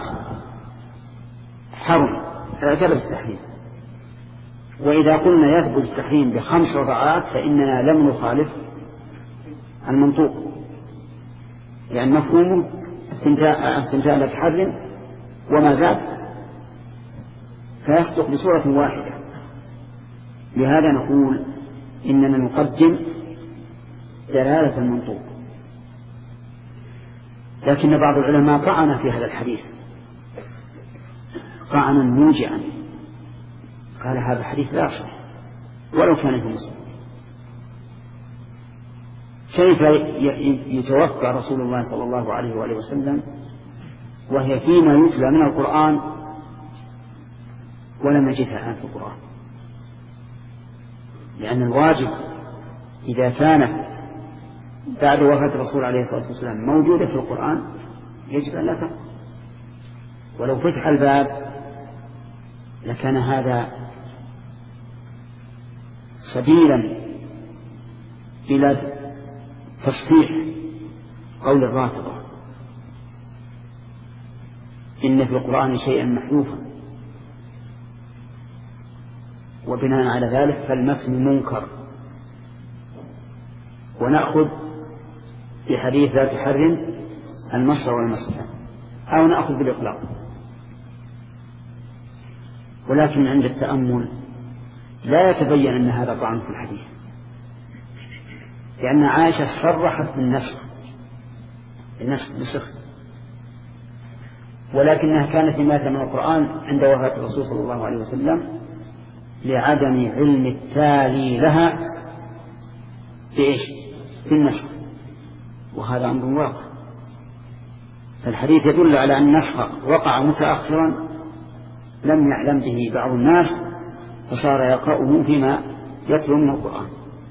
حرم ثبت التحريم، وإذا قلنا يثبت التحريم بخمس رضعات فإننا لم نخالف المنطوق، لأن يعني مفهومه الثنتان لا تحرم وما زاد فيصدق بصورة واحدة. لهذا نقول إننا نقدم دلالة المنطوق. لكن بعض العلماء طعن في هذا الحديث طعنا موجعا، قال هذا الحديث لا يصح ولو كان في مسلم. كيف يتوفى رسول الله صلى الله عليه وآله وسلم وهي فيما يتلى من القرآن ولم نجدها الآن في القرآن؟ لأن الواجب إذا كانت بعد وفاة الرسول عليه الصلاة والسلام موجودة في القرآن يجب أن لا تقع. ولو فتح الباب لكان هذا سبيلا إلى تصحيح قول الرافضة إن في القرآن شيئا محذوفا، وبناء على ذلك فالمتن منكر. ونأخذ في حديث لا تحرم المصة والمصتان أو نأخذ بالإطلاق. ولكن عند التأمل لا يتبين أن هذا طعن في الحديث، لأن عائشة صرحت بالنسخ النسخ بسخ، ولكنها كانت فيما يتلى من القرآن عند وفاة الرسول صلى الله عليه وسلم لعدم علم التالي لها بإيش؟ بالنسخ، وهذا أمر واقع. فالحديث يدل على أن النسخ وقع متأخرا لم يعلم به بعض الناس فصار يقرأه فيما يتلو من القرآن.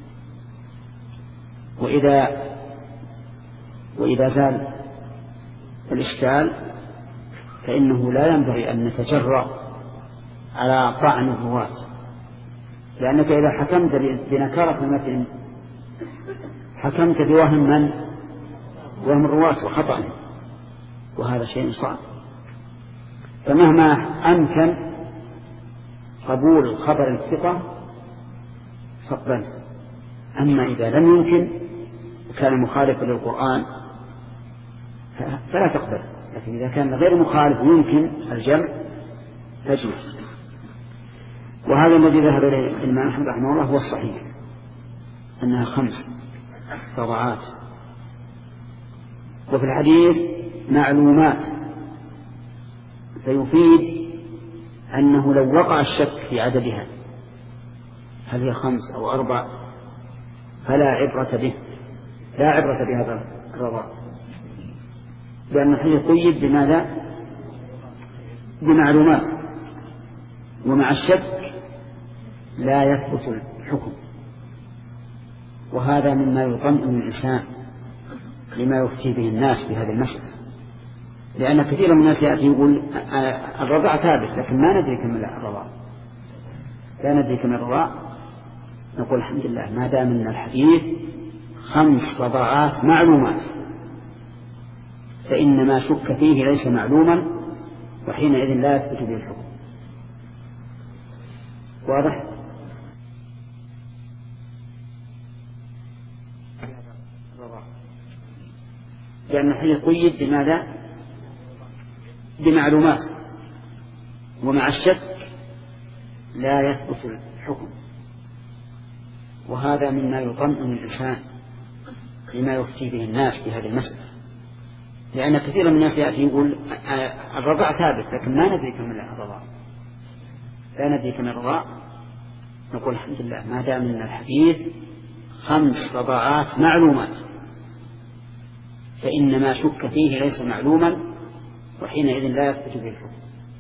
وإذا وإذا زال الإشكال فإنه لا ينبغي أن نتجرأ على طعن الرواة، لأنك إذا حكمت بنكارة المتن حكمت بوهم من وهم الرواة وخطأ، وهذا شيء صعب. فمهما أمكن قبول خبر الثقة فاقبل، أما إذا لم يمكن وكان مخالفا للقرآن فلا تقبل. لكن إذا كان غير مخالف يمكن الجمع فاجمع. وهذا الذي ذهب إليه الإمام أحمد رحمه الله هو الصحيح، أنها خمس رضعات وفي الحديث معلومات، فيفيد أنه لو وقع الشك في عددها هل هي خمس أو أربع فلا عبرة به، لا عبرة بهذا الرضاع، لأن الحديث قيد بماذا؟ بمعلومات، ومع الشك لا يثبت الحكم. وهذا مما يطمئن الإنسان لما يفتي به الناس بهذه المسألة، لأن كثير من الناس يأتي يقول الرضاع ثابت لكن ما ندري كم الرضاع، لا ندري كم الرضاع. نقول الحمد لله ما دام من الحديث خمس رضاعات معلومات، فإن ما شك فيه ليس معلوما، وحينئذ لا يثبت به الحكم. واضح؟ لأن الحديث قيد بماذا؟ بمعلومات، ومع الشك لا يثبت الحكم. وهذا مما يطمئن الإنسان لما يفتي به الناس بهذه المسألة، لأن كثير من الناس يأتي يقول الرضاع ثابت لكن ما ندري كم الرضاع، لا ندري كم الرضاع. نقول الحمد لله ما دام من الحديث خمس رضاعات معلومات، فإن ما شك فيه ليس معلوما، وحينئذ لا يثبت به الحكم.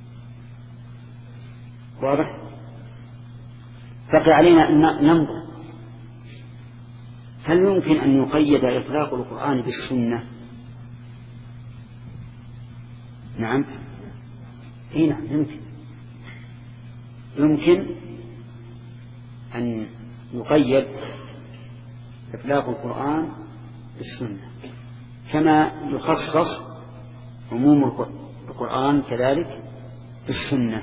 واضح؟ بقي علينا أن ننظر هل يمكن أن يقيد إطلاق القرآن بالسنة؟ نعم، هنا يمكن يمكن أن يقيد إطلاق القرآن بالسنة، كما يخصص عموم القرآن كذلك بالسنة.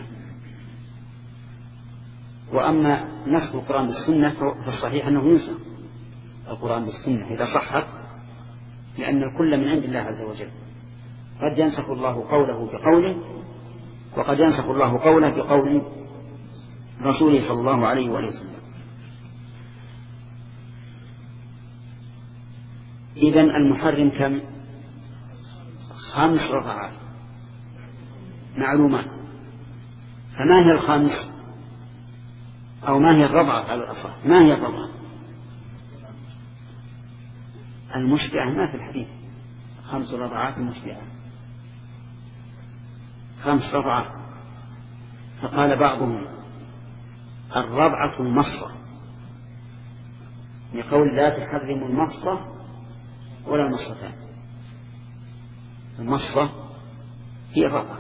وأما نسخ القرآن بالسنة فالصحيح أنه ينسخ القرآن بالسنة إذا صحت، لأن الكل من عند الله عز وجل، قد ينسخ الله قوله بقوله، وقد ينسخ الله قوله بقول رسوله صلى الله عليه وآله وسلم. إذن المحرم كم؟ خمس رضعات معلومات. فما هي الخمس؟ أو ما هي الرضعة على الأصح؟ ما هي الرضعة المشبعة؟ ما في الحديث خمس رضعات مشبعة، خمس رضعات. فقال بعضهم الرضعة المصة، لقول لا تحرم المصة ولا المصتان. المصة هي الرضعة،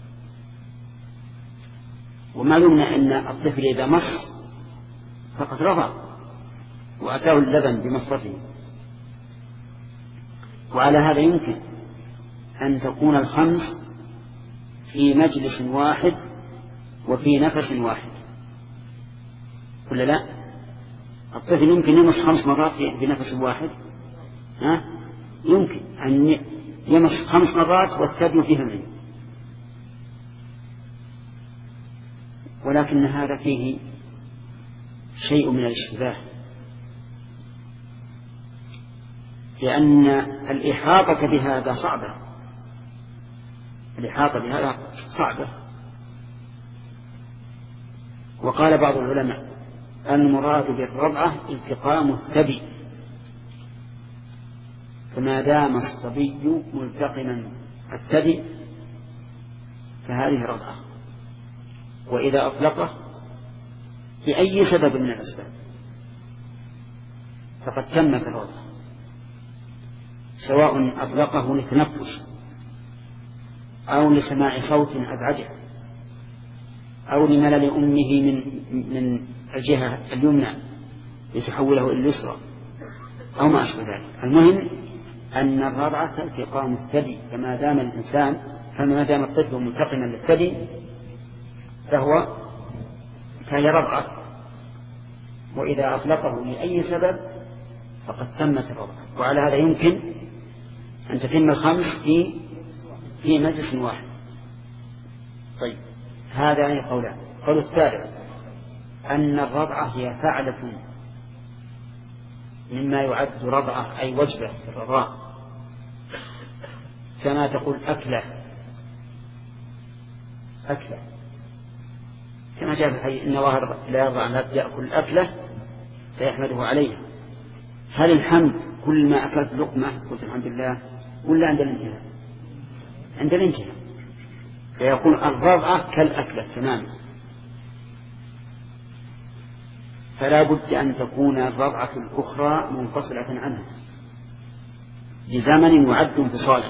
ومعلومنا أن الطفل إذا مص فقد رضع وأتاه اللبن بمصته. وعلى هذا يمكن أن تكون الخمس في مجلس واحد وفي نفس واحد، ولا لا؟ الطفل يمكن يمص خمس مرات في نفس واحد، ها؟ يمكن أن يمص خمس مرات والثدي فيها منه، ولكن هذا فيه شيء من الاشتباه، لأن الإحاطة بهذا صعبة، الإحاطة بهذا صعبة. وقال بعض العلماء المراد بالرضعة التقام الثدي، فما دام الصبي ملتقما الثدي فهذه رضعة، وإذا أطلقه بأي سبب من الأسباب فقد تمت الرضعة، سواء أطلقه لتنفس أو لسماع صوت أزعجه أو لملل أمه من من الجهة اليمنى لتحوله إلى اليسرى أو ما أشبه ذلك. المهم أن الرضعة التقام الثدي، فما دام الإنسان فما دام الطفل ملتقما للثدي فهو فهي رضعة، وإذا أطلقه لأي سبب فقد تمت الرضعة. وعلى هذا يمكن أن تتم الخمس في في مجلس واحد. طيب، هذا قولان. قول الثالث أن الرضعة هي فعلة مما يعد رضعة أي وجبة في الرضاع، كما تقول أكلة أكلة كما جاء في الحديث إن الله لا يرضى عن العبد يأكل أكلة فيحمده عليها. هل الحمد كل ما أكلت لقمة قلت الحمد لله ولا عند الانتهاء؟ عند الانتهاء، فيكون الرضعة كالأكلة تماما. فلا بد أن تكون الرضعة الأخرى منفصلة عنها بزمن يعد انفصالا،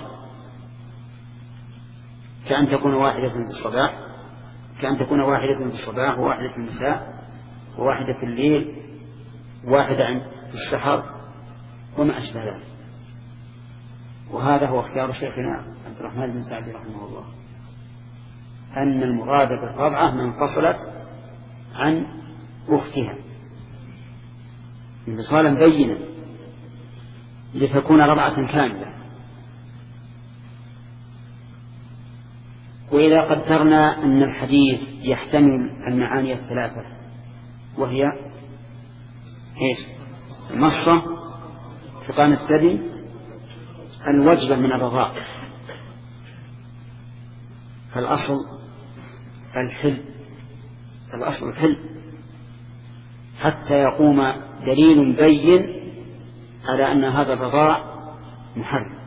كأن تكون واحدة في الصباح كأن تكون واحدة في الصباح وواحدة في المساء وواحدة في الليل وواحدة في السحر وما أشبه ذلك. وهذا هو اختيار شيخنا عبد الرحمن بن سعدي رحمه الله، أن المراد بالرضعة من انفصلت عن أختها انفصالا بينا لتكون رضعة كاملة. وإذا قدرنا أن الحديث يحتمل المعاني الثلاثة وهي إيش؟ المصة، فقان الثدي، الوجبة من الرضاع، فالأصل الحل الأصل الحل حتى يقوم دليل بين على أن هذا الرضاع محرم.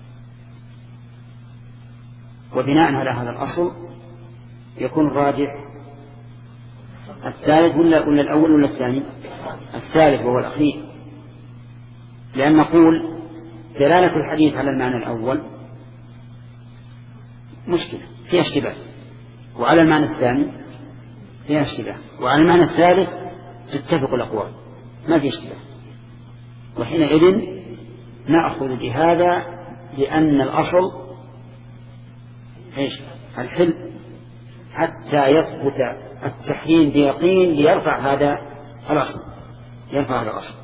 وبناء على هذا الأصل يكون الراجح الثالث ولا, ولا الأول ولا الثاني؟ الثالث وهو الأخير، لأن نقول دلالة الحديث على المعنى الأول مشكلة فيها اشتباه، وعلى المعنى الثاني فيها اشتباه، وعلى المعنى الثالث تتفق الأقوال ما فيه اشتباه. وحينئذ نأخذ بهذا لأن الأصل إيش؟ الحل حتى يثبت التحريم بيقين ليرفع هذا الأصل يرفع هذا الأصل.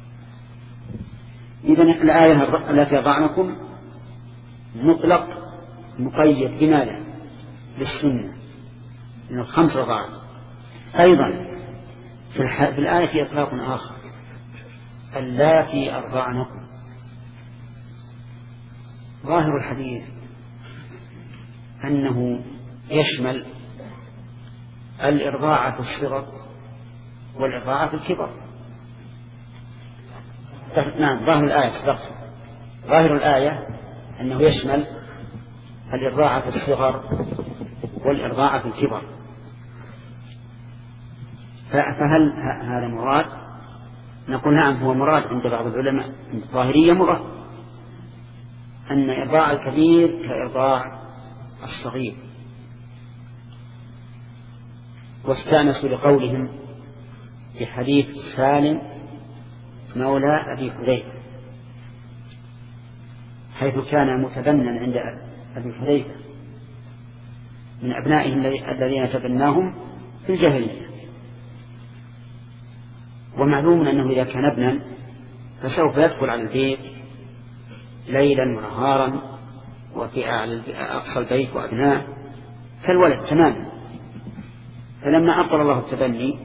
إذن الآية التي ضعنكم مطلق مقيد بماذا؟ بالسنة من الخمس رضاعات. أيضا في, في الآية إطلاق آخر اللاتي أرضعنكم. ظاهر الحديث أنه يشمل الإرضاع في الصغر والإرضاع في الكبر. نعم ظاهر الآية صدقت. ظاهر الآية أنه يشمل الإرضاع في الصغر والإرضاع في الكبر. فهل هذا مراد؟ نقول نعم هو مراد عند بعض العلماء عند الظاهرية مراد أن إرضاع الكبير كإرضاع الصغير، واستأنسوا لقولهم في حديث سالم مولى أبي حذيفة حيث كان متبنى عند أبي حذيفة من أبنائه الذين تبناهم في الجاهلية. ومعلوم أنه إذا كان ابنا فسوف يدخل على البيت ليلا ونهارا وفي أقصى البيت وأبناء كالولد تماما. فلما أبطل الله التبني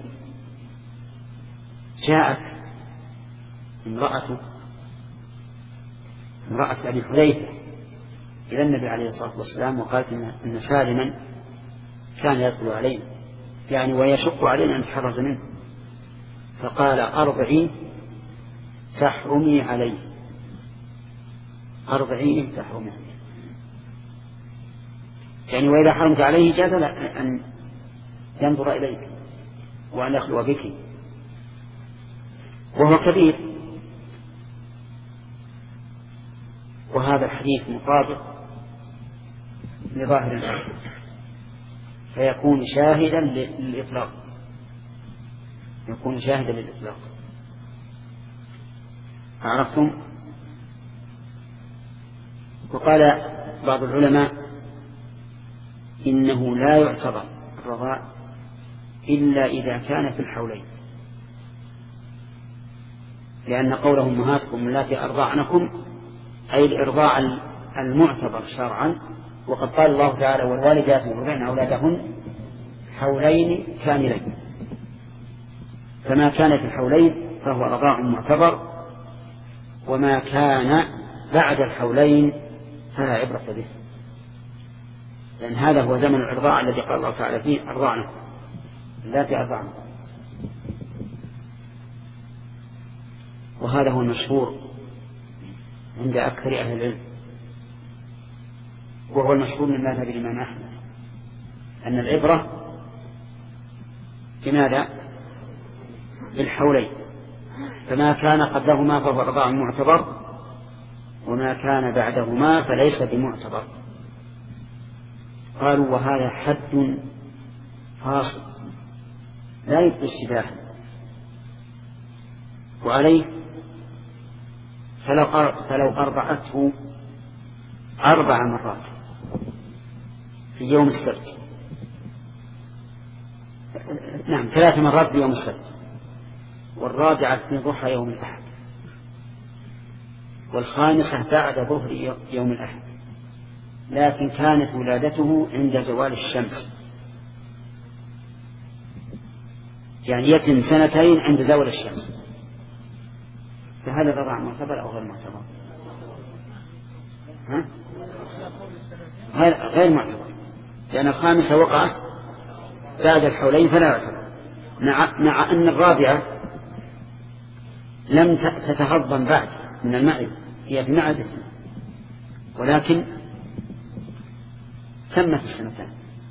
جاءت امرأة امرأة أبي حذيفة إلى النبي عليه الصلاة والسلام وقالت إن سالما كان يدخل علينا يعني ويشق علينا أن نتحرز منه، فقال أرضعي تحرمي علي أرضعي تحرمي علي يعني وإذا حرمت عليه جاز أن ينظر إليك وأن يخلو بك وهو كبير. وهذا الحديث مطابق لظاهر الآية فيكون شاهدا للإطلاق يكون شاهدا للإطلاق. عرفتم؟ وقال بعض العلماء إنه لا يعتبر الرضاع إلا إذا كان في الحولين، لأن قوله أمهاتكم اللاتي أرضعنكم أي الإرضاع المعتبر شرعا. وقد قال الله تعالى والوالدات يرضعن أولادهن حولين كاملين، فما كان في الحولين فهو رضاع معتبر، وما كان بعد الحولين فلا عبرة به، لأن هذا هو زمن الإرضاع الذي قال الله تعالى فيه أرضعنا اللاتي أرضعنا. وهذا هو المشهور عند أكثر أهل العلم، وهو المشهور من مذهب الإمام أحمد، أن العبرة بماذا؟ بالحولين، فما كان قبلهما فهو رضاع معتبر، وما كان بعدهما فليس بمعتبر. قالوا وهذا حد فاصل لا يبقي الشباه، وعليه فلو أرضعته أربع مرات في يوم السبت، نعم ثلاث مرات في يوم السبت، والرابعة في ضحى يوم الأحد، والخامسة بعد ظهر يوم الأحد، لكن كانت ولادته عند زوال الشمس، يعني يتم سنتين عند زوال الشمس، فهذا الرضاع معتبر أو غير معتبر؟ ها؟ غير معتبر، لأن الخامسة وقعت بعد الحولين فلا يعتبر، مع, مع أن الرابعة لم تتهضم بعد من المعدة، هي في معدة، ولكن تمت السنتين،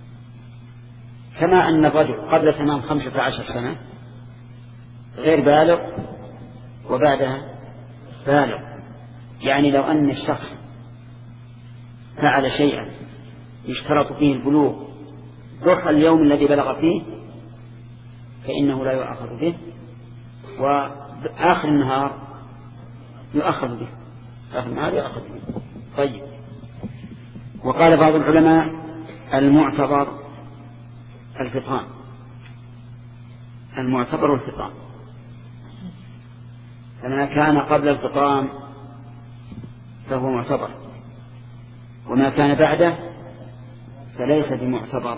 كما أن الرجل قبل تمام خمسة عشر سنة غير بالغ وبعدها بالغ. يعني لو أن الشخص فعل شيئا يشترط فيه البلوغ ضحى اليوم الذي بلغ فيه فإنه لا يؤخذ به، وآخر النهار يؤخذ به، آخر النهار يؤخذ به. طيب، وقال بعض العلماء المعتبر الفطام، المعتبر الفطام، فما كان قبل الفطام فهو معتبر، وما كان بعده فليس بمعتبر،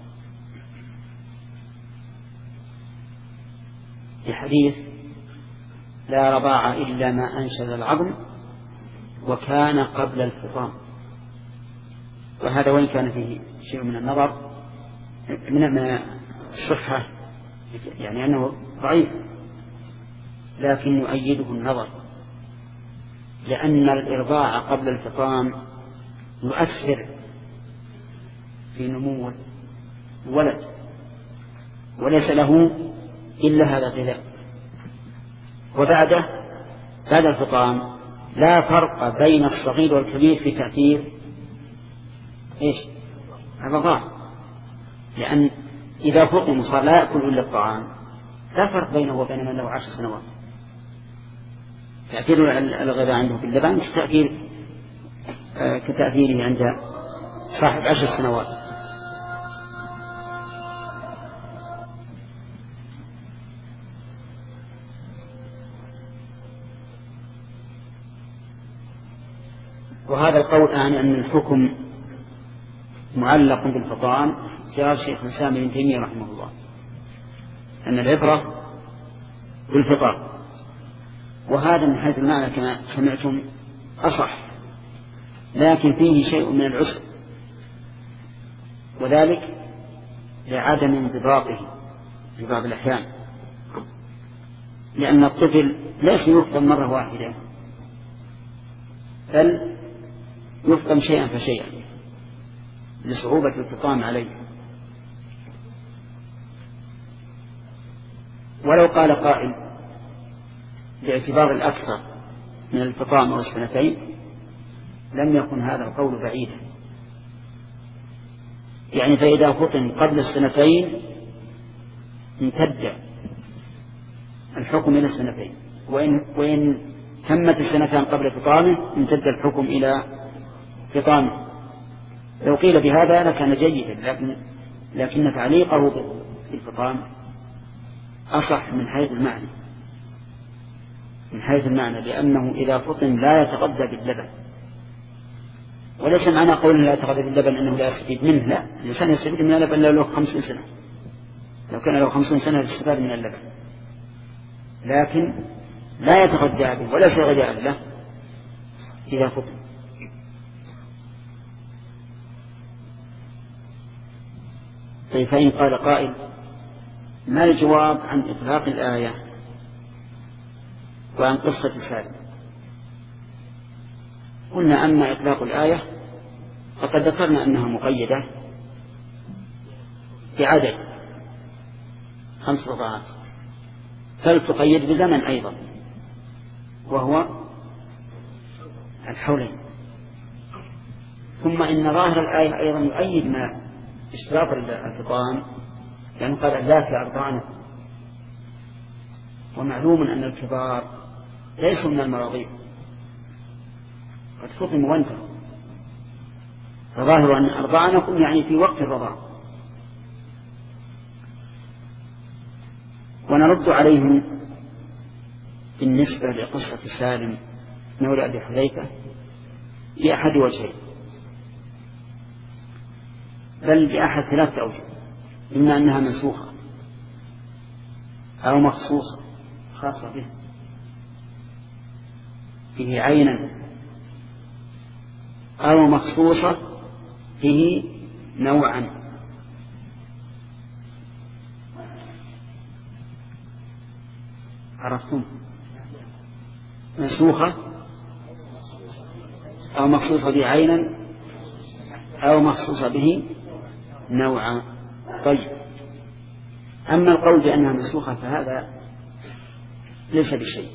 في حديث لا رضاع إلا ما أنشز العظم وكان قبل الفطام. وهذا وإن كان فيه شيء من النظر من الصحة، يعني أنه ضعيف، لكن يؤيده النظر، لأن الإرضاع قبل الفطام يؤثر في نمو الولد، وليس له إلا هذا الغذاء. وبعده بعد الفطام لا فرق بين الصغير والكبير في تأثير إيش؟ الرضاع، لأن إذا فطم صار لا يأكل إلا الطعام، لا فرق بينه وبين من له عشر سنوات. تأثير الغذاء عنده في اللبن كتأثير كتأثيره عند صاحب عشر سنوات. وهذا القول يعني أن الحكم معلق بالفطام اختيار شيخ الإسلام ابن تيمية رحمه الله، أن العبرة بالفطام، وهذا من حيث المعنى كما سمعتم أصح، لكن فيه شيء من العسر، وذلك لعدم انضباطه في بعض الأحيان، لأن الطفل ليس يفطم مرة واحدة، بل يفطم شيئا فشيئا لصعوبة الفطام عليه. ولو قال قائل باعتبار الأكثر من الفطام أو السنتين لم يكن هذا القول بعيدا، يعني فإذا فطن قبل السنتين امتد الحكم إلى السنتين، وإن, وإن تمت السنتان قبل فطامه امتد الحكم إلى فطامه. لو قيل بهذا لكان جيدا، لكن, لكن تعليقه بالفطام أصح من حيث المعنى، من حيث المعنى لأنه إذا فطن لا يتغذى باللبن، وليس معنى قول لا يتغذى باللبن أنه لا يستفيد منه، لا، الإنسان يستفيد من اللبن لو له خمسين سنة، لو كان له خمسين سنة يستفاد من اللبن، لكن لا يتغذى به وليس غذاء له إذا فطن. طيب فإن قال قائل ما الجواب عن إطلاق الآية وعن قصة سالم؟ قلنا أما إطلاق الآية فقد ذكرنا أنها مقيدة بعدد خمس رضعات، فلتقيد بزمن أيضا وهو الحولين. ثم إن ظاهر الآية أيضا يؤيد ما اشتراط الفطام، لأنه قال اللاتي أرضعنكم، ومعلوم أن الكبار ليسوا من المراضيع قد فطموا وانتهوا، فظاهر أن أرضعنكم يعني في وقت الرضاع. ونرد عليهم بالنسبة لقصة سالم مولى أبي حذيفة بأحد وجهين، بل بأحد ثلاثة أوجه: إما أنها منسوخة أو مخصوصة خاصة به به عينا، أو مخصوصة به نوعا. عرفتم؟ منسوخة أو مخصوصة به عينا أو مخصوصة به نوعا. طيب، أما القول بأنها منسوخة فهذا ليس بشيء،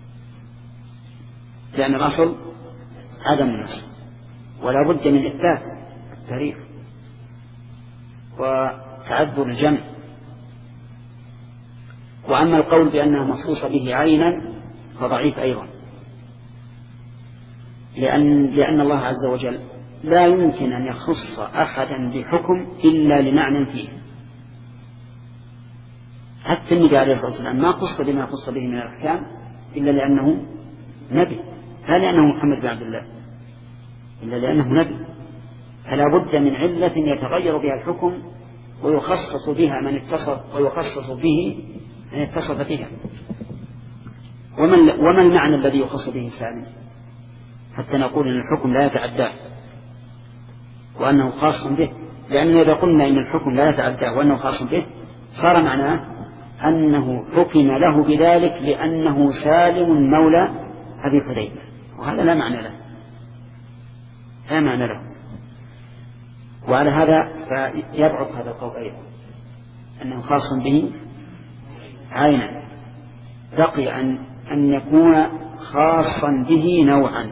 لأن الأصل عدم النسخ ولا بد من إثبات التاريخ وتعذر الجمع. وأما القول بأنها مخصوصة به عينا فضعيف أيضا، لأن, لأن الله عز وجل لا يمكن أن يخص أحدا بحكم إلا لمعنى فيه. حتى النبي عليه الصلاة والسلام ما خص بما خص به من الأحكام إلا لأنه نبي، لا لأنه محمد بن عبد الله، إلا لأنه نبي، فلا بد من علة يتغير بها الحكم ويخصص بها من اتصف ويخصص به من اتصف بها. وما المعنى الذي يخص به سالم حتى نقول أن الحكم لا يتعداه وأنه خاص به؟ لأننا إذا قلنا إن الحكم لا يتعداه وأنه خاص به صار معناه أنه حكم له بذلك لأنه سالم مولى أبي حذيفة، وهذا لا معنى له، لا معنى له. وعلى هذا فيضعف هذا القول أيضا أنه خاص به عينا، بقي أن, أن يكون خاصا به نوعا.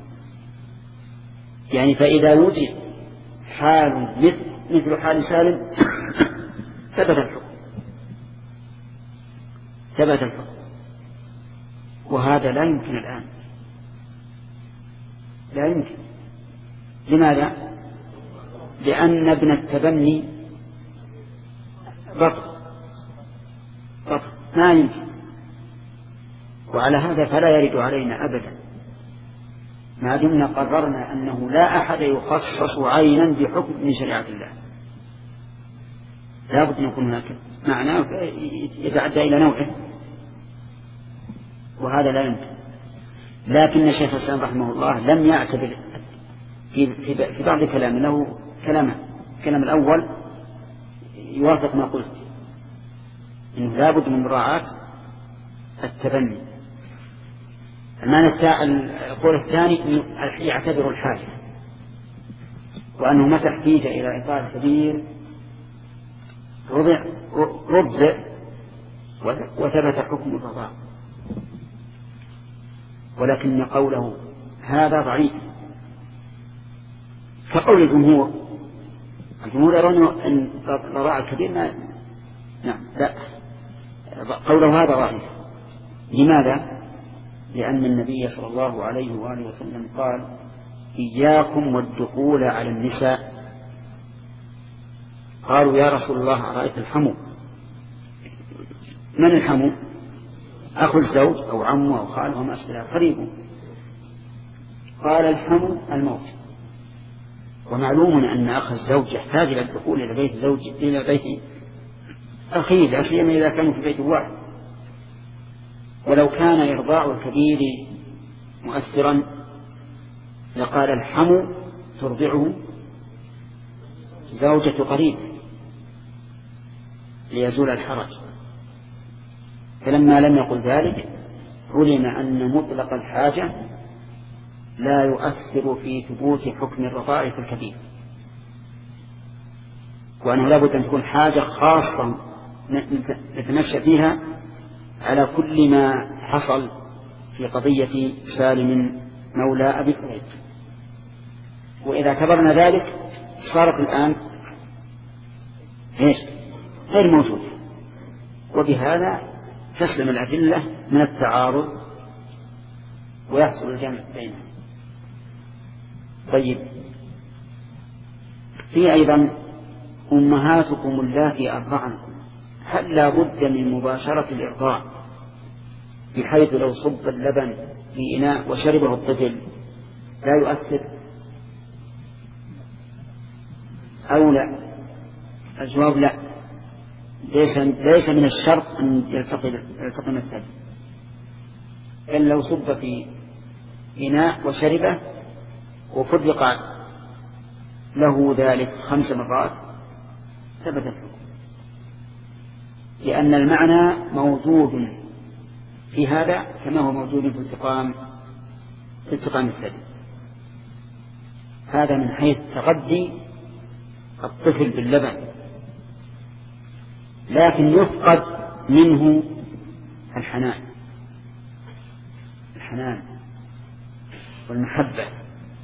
يعني فإذا وجد حال مثل, مثل حال سالم ثبت الحكم ثبت الحكم وهذا لا يمكن الآن، لا يمكن. لماذا؟ لأن ابن التبني بطل بطل ما يمكن. وعلى هذا فلا يرد علينا أبدا ما دمنا قررنا أنه لا أحد يخصص عينا بحكم من شريعة الله، لا بد أن يكون هناك معنى يتعدى إلى نوعه، وهذا لا يمكن. لكن الشيخ الإسلام رحمه الله لم يعتبر في, في بعض كلام له كلامه الكلام الأول يوافق ما قلت، إنه لا بد من مراعاة التبني. المعنى القول الثاني يعتبر الحاجة، وأنه متى احتيج إلى إطار كبير رضع رضع وثبت حكم الرضاع. ولكن قوله هذا ضعيف كقول الجمهور. الجمهور يرون أن الرضاع الكبير ما نعم لا، قوله هذا ضعيف. لماذا؟ لأن النبي صلى الله عليه وآله وسلم قال إياكم والدخول على النساء. قالوا يا رسول الله أرأيت الحمو؟ من الحمو؟ أخو الزوج أو عمه أو خاله وما أشبه قريبه. قال الحمو الموت. ومعلوم أن أخ الزوج يحتاج إلى الدخول إلى بيت زوج إلى بيت أخيه، لا سيما إذا كانوا في بيت واحد. ولو كان إرضاع الكبير مؤثرا لقال الحمو ترضعه زوجة قريب، ليزول الحرج. فلما لم يقل ذلك علم أن مطلق الحاجة لا يؤثر في ثبوت حكم الرضاع في الكبير، وأنه لابد أن تكون حاجة خاصة نتمشى فيها على كل ما حصل في قضية سالم مولى أبي كريب. وإذا اعتبرنا ذلك صارت الآن غير موجودة، وبهذا تسلم الأدلة من التعارض ويحصل الجمع بينهم. طيب، في أيضا أمهاتكم اللاتي أرضعنكم، هل لا بد من مباشرة الإرضاع بحيث لو صب اللبن في إناء وشربه الطفل لا يؤثر أو لا؟ الجواب لا، ليس, ليس من الشرط أن يلتقم الثلج، بل لو صب في إناء وشربه وفرق له ذلك خمس مرات ثبت الحكم، لأن المعنى موجود في هذا كما هو موجود في التقام في التقام الثلج. هذا من حيث تغذي الطفل باللبن، لكن يفقد منه الحنان الحنان والمحبة.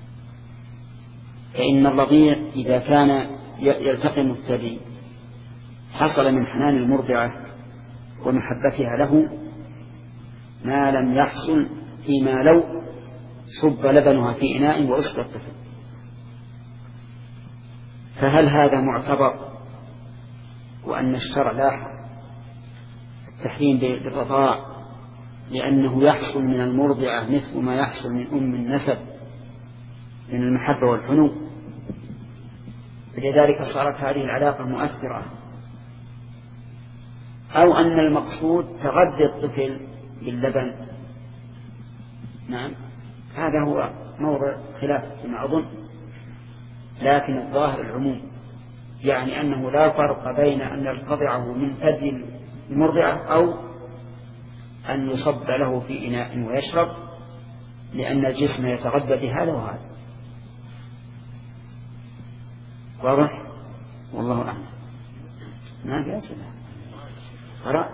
فإن الرضيع إذا كان يلتقم الثدي حصل من حنان المرضعة ومحبتها له ما لم يحصل فيما لو صب لبنها في إناء وأسقط الطفل. فهل هذا معتبر وأن الشرع لاحظ التحريم بالرضاع لأنه يحصل من المرضعة مثل ما يحصل من أم النسب من المحبة والحنو، فلذلك صارت هذه العلاقة مؤثرة، أو أن المقصود تغذي الطفل باللبن؟ نعم، هذا هو موضع خلاف كما أظن، لكن الظاهر العموم، يعني أنه لا فرق بين أن يرتضعه من ثدي المرضعة أو أن يصب له في إناء ويشرب، لأن الجسم يتغذى بهذا وهذا. واضح؟ والله أعلم. ما في أسئلة؟ قرأ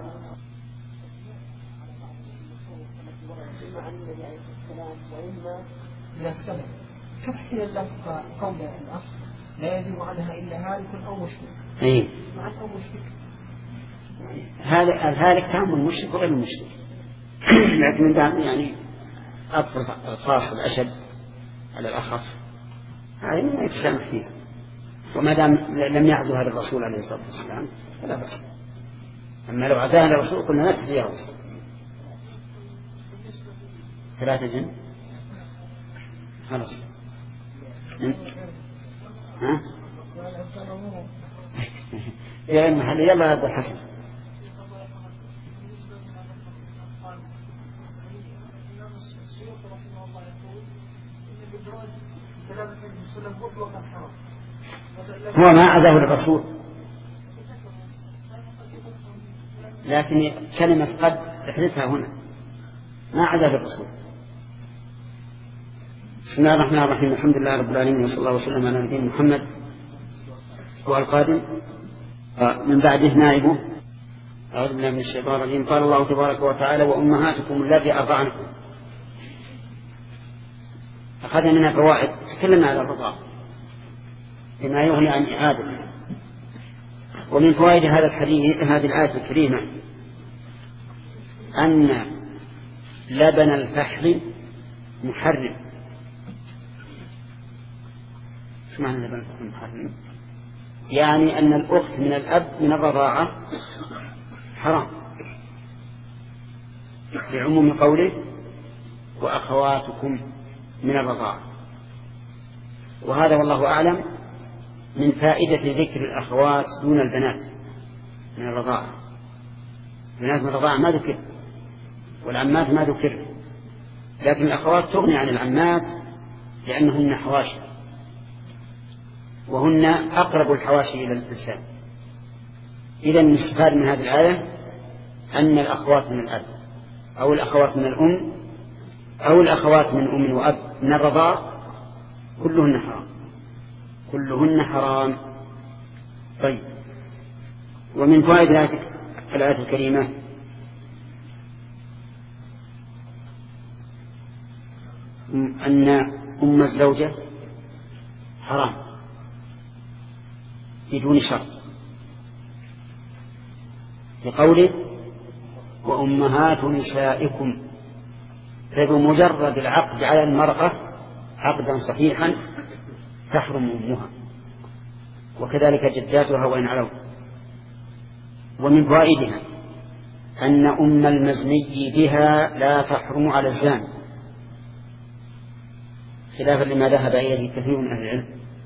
كيف حين اللفظ قول الأصل لا يجب عنها إلا هالك أو مشرك؟ إيه؟ مع أو مشرك هذا الهالك تام المشرك وغير المشرك، لكن من دام يعني أطفل الخاص الأشد على الأخف هذه ما يتسامح فيها، وما دام لم يعزو هذا الرسول عليه الصلاة والسلام فلا بأس. أما لو عزاه هذا الرسول قلنا لا تتجاوز ثلاثة جن خلاص. ها؟ يا المحل يلا هذا الحسن. هو ما عزاه الرسول، لكن كلمة قد تحدثها هنا ما عزاه الرسول. بسم الله الرحمن الرحيم، الحمد لله رب العالمين، وصلى الله وسلم على نبينا محمد. السؤال القادم من بعده نائبه. أعوذ بالله من الشيطان الرجيم. قال الله تبارك وتعالى: وأمهاتكم اللاتي أرضعنكم. أخذنا منها فوائد، تكلمنا على الرضاعة بما يغني عن إعادته. ومن فوائد هذا الحديث هذه الآية الكريمة أن لبن الفحل محرم. شو معنى لبن الفحل محرم؟ يعني أن الأخت من الأب من الرضاعة حرام، لعموم قوله: وأخواتكم من الرضاعة. وهذا والله أعلم من فائدة ذكر الأخوات دون البنات من الرضاعة. البنات من الرضاعة ما ذكر، والعمات ما ذكر، لكن الأخوات تغني عن العمات لأنهن حواشي، وهن أقرب الحواشي إلى الإنسان. إذا نستفاد من هذه الآية أن الأخوات من الأب أو الأخوات من الأم أو الأخوات من أم وأب من الرضاع كلهن حرام، كلهن حرام. طيب، ومن فوائد الآية الكريمة أن أم الزوجة حرام بدون شرط، لقوله وأمهات نسائكم، فبمجرد العقد على المرأة عقدا صحيحا تحرم أمها، وكذلك جداتها وإن علوا. ومن فوائدها أن أم المزني بها لا تحرم على الزاني، خلافا لما ذهب إليه كثير من أهل العلم،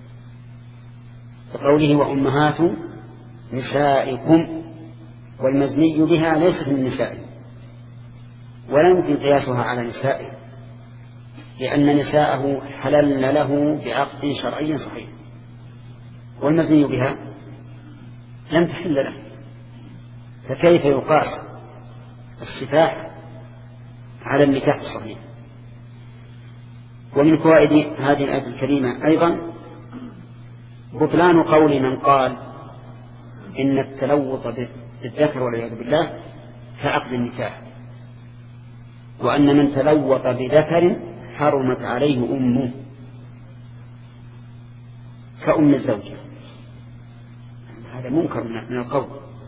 بقوله وأمهات نسائكم، والمزني بها ليست من نسائه، ولا يمكن قياسها على نسائه، لأن نساءه حللن له بعقد شرعي صحيح، والمزني بها لم تحل له، فكيف يقاس السفاح على النكاح الصحيح؟ ومن فوائد هذه الآية الكريمة أيضا بطلان قول من قال إن التلوط بالذكر والعياذ بالله كعقد النكاح، وأن من تلوط بذكر حرمت عليه أمه كأم الزوجة. هذا منكر من القول.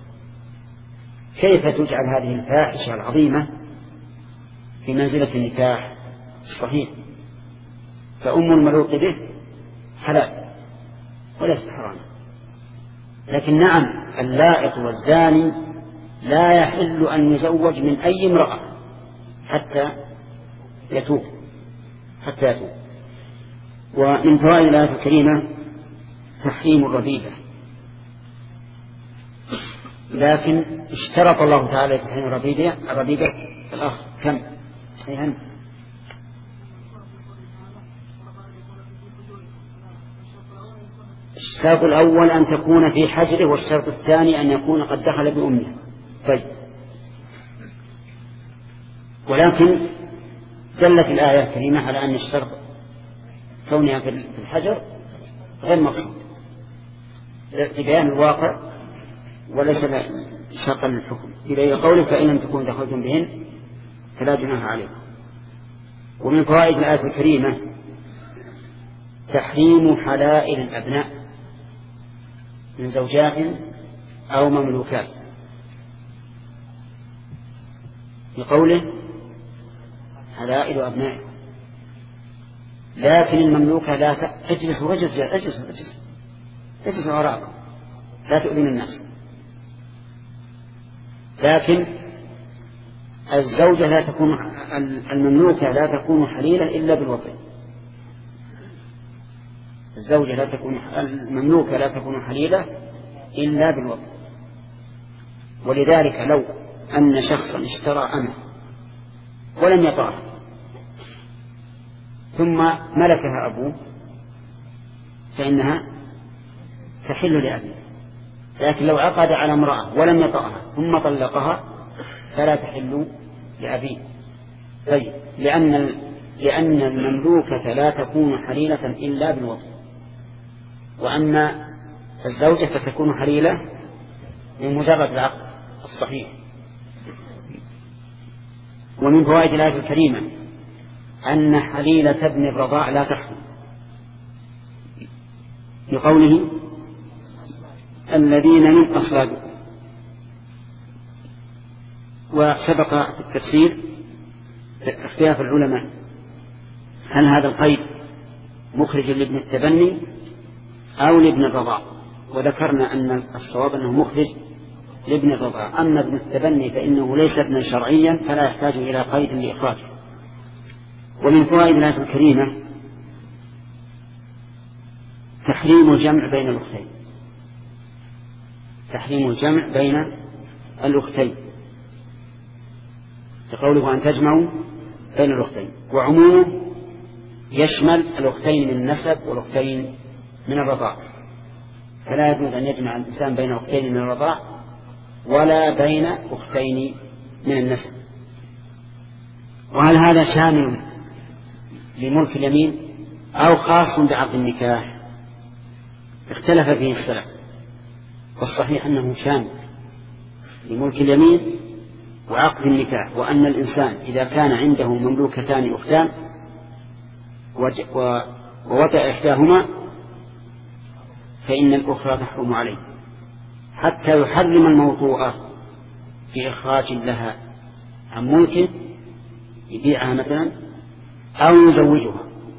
كيف تجعل هذه الفاحشة العظيمة في منزلة النكاح الصحيح؟ فأم الملوط به حلال وليس حراما، لكن نعم اللائط والزاني لا يحل أن يزوج من أي امرأة حتى يتوب حتى يتوب. ومن فوائد الآية الكريمة تحريم الربيبة، لكن اشترط الله تعالى تحريم الربيبة الربيبة الأخ كم صحيحا؟ الشرط الأول أن تكون في حجره، والشرط الثاني أن يكون قد دخل بأمه. طيب، ولكن دلت الآية الكريمة على أن الشرط كونها في الحجر غير مقصود لبيان الواقع وليس شرطا للحكم، إلى قوله فإن لم تكونوا دخلتم بهن فلا جناح عليكم. ومن فوائد الآية الكريمة تحريم حلائل الأبناء من زوجات أو مملوكات، بقوله حلائل أبناء، لكن المملوكة لا تجلس وجلس اجلس اجلس اجلس وراءكم لا تؤذن الناس، لكن الزوجة لا تكون المملوكة لا تكون حليلة إلا بالوطء، الزوجة لا تكون المملوكة لا تكون حليلة إلا بالوطء. ولذلك لو أن شخصا اشترى أمة ولم يطعها ثم ملكها أبوه فإنها تحل لأبيه، لكن لو عقد على امرأة ولم يطعها ثم طلقها فلا تحل لأبيه. طيب، لأن لأن المملوكة لا تكون حليلة إلا بالوطء، وأما الزوجة فتكون حليلة بمجرد العقد الصحيح. ومن فوائد الآية الكريمة أن حليلة ابن الرضاع لا تحرم، بقوله الذين من أصلابكم. وسبق في التفسير اختلاف العلماء هل هذا القيد مخرج لابن التبني أو لابن الرضاع، وذكرنا أن الصواب أنه مخرج لابن الرضاع، أما ابن التبني فإنه ليس ابنا شرعيا فلا يحتاج إلى قيد لإخراجه. ومن فوائد الآية الكريمة تحريم الجمع بين الأختين، تحريم الجمع بين الأختين كقوله أن تجمعوا بين الأختين، وعمومه يشمل الأختين من النسب والأختين من الرضاع، فلا يجوز أن يجمع الإنسان بين أختين من الرضاع ولا بين أختين من النسب. وهل هذا شامل لملك اليمين أو خاص بعقد النكاح؟ اختلف فيه السلف، والصحيح أنه شامل لملك اليمين وعقد النكاح، وأن الإنسان إذا كان عنده مملوكتان أختان ووطئ إحداهما فإن الأخرى تحرم عليه حتى يحرم الموطوءة في إخراج لها عن ملكه يبيعها مثلا أو يزوجها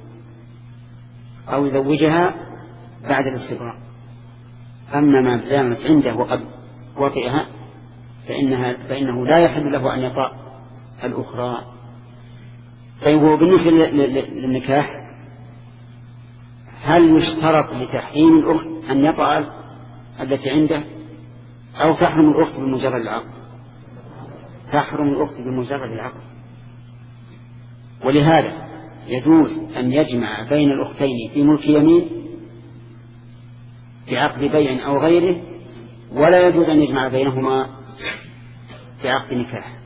أو يزوجها بعد الاستبراء. أما ما دامت عنده وقد وطئها فإنها فإنه لا يحل له أن يطأ الأخرى. طيب بالنسبة للنكاح هل يشترط لتحريم الأخت أن يطأ التي عنده أو تحرم الأخت بمجرد العقد؟ تحرم الأخت بمجرد العقد. ولهذا يجوز أن يجمع بين الأختين في ملك يمين في عقد بيع أو غيره، ولا يجوز أن يجمع بينهما في عقد نكاح.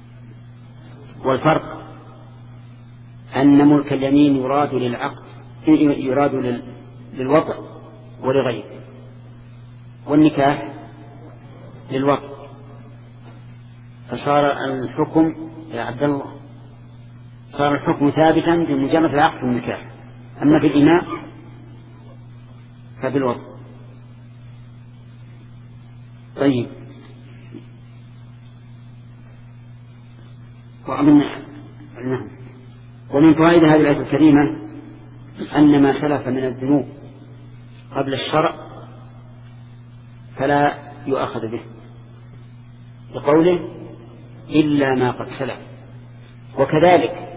والفرق أن ملك اليمين يراد للعقد يراد للوطء ولغيره، والنكاح للوطء. فصار الحكم يا عبد الله صار الحكم ثابتا بمجرد العقد والنكاح، أما في الإناء فبالوطء. طيب وأظن نعم. ومن فوائد هذه الآية الكريمة أن ما سلف من الذنوب قبل الشرع فلا يؤخذ به بقوله إلا ما قد سلف، وكذلك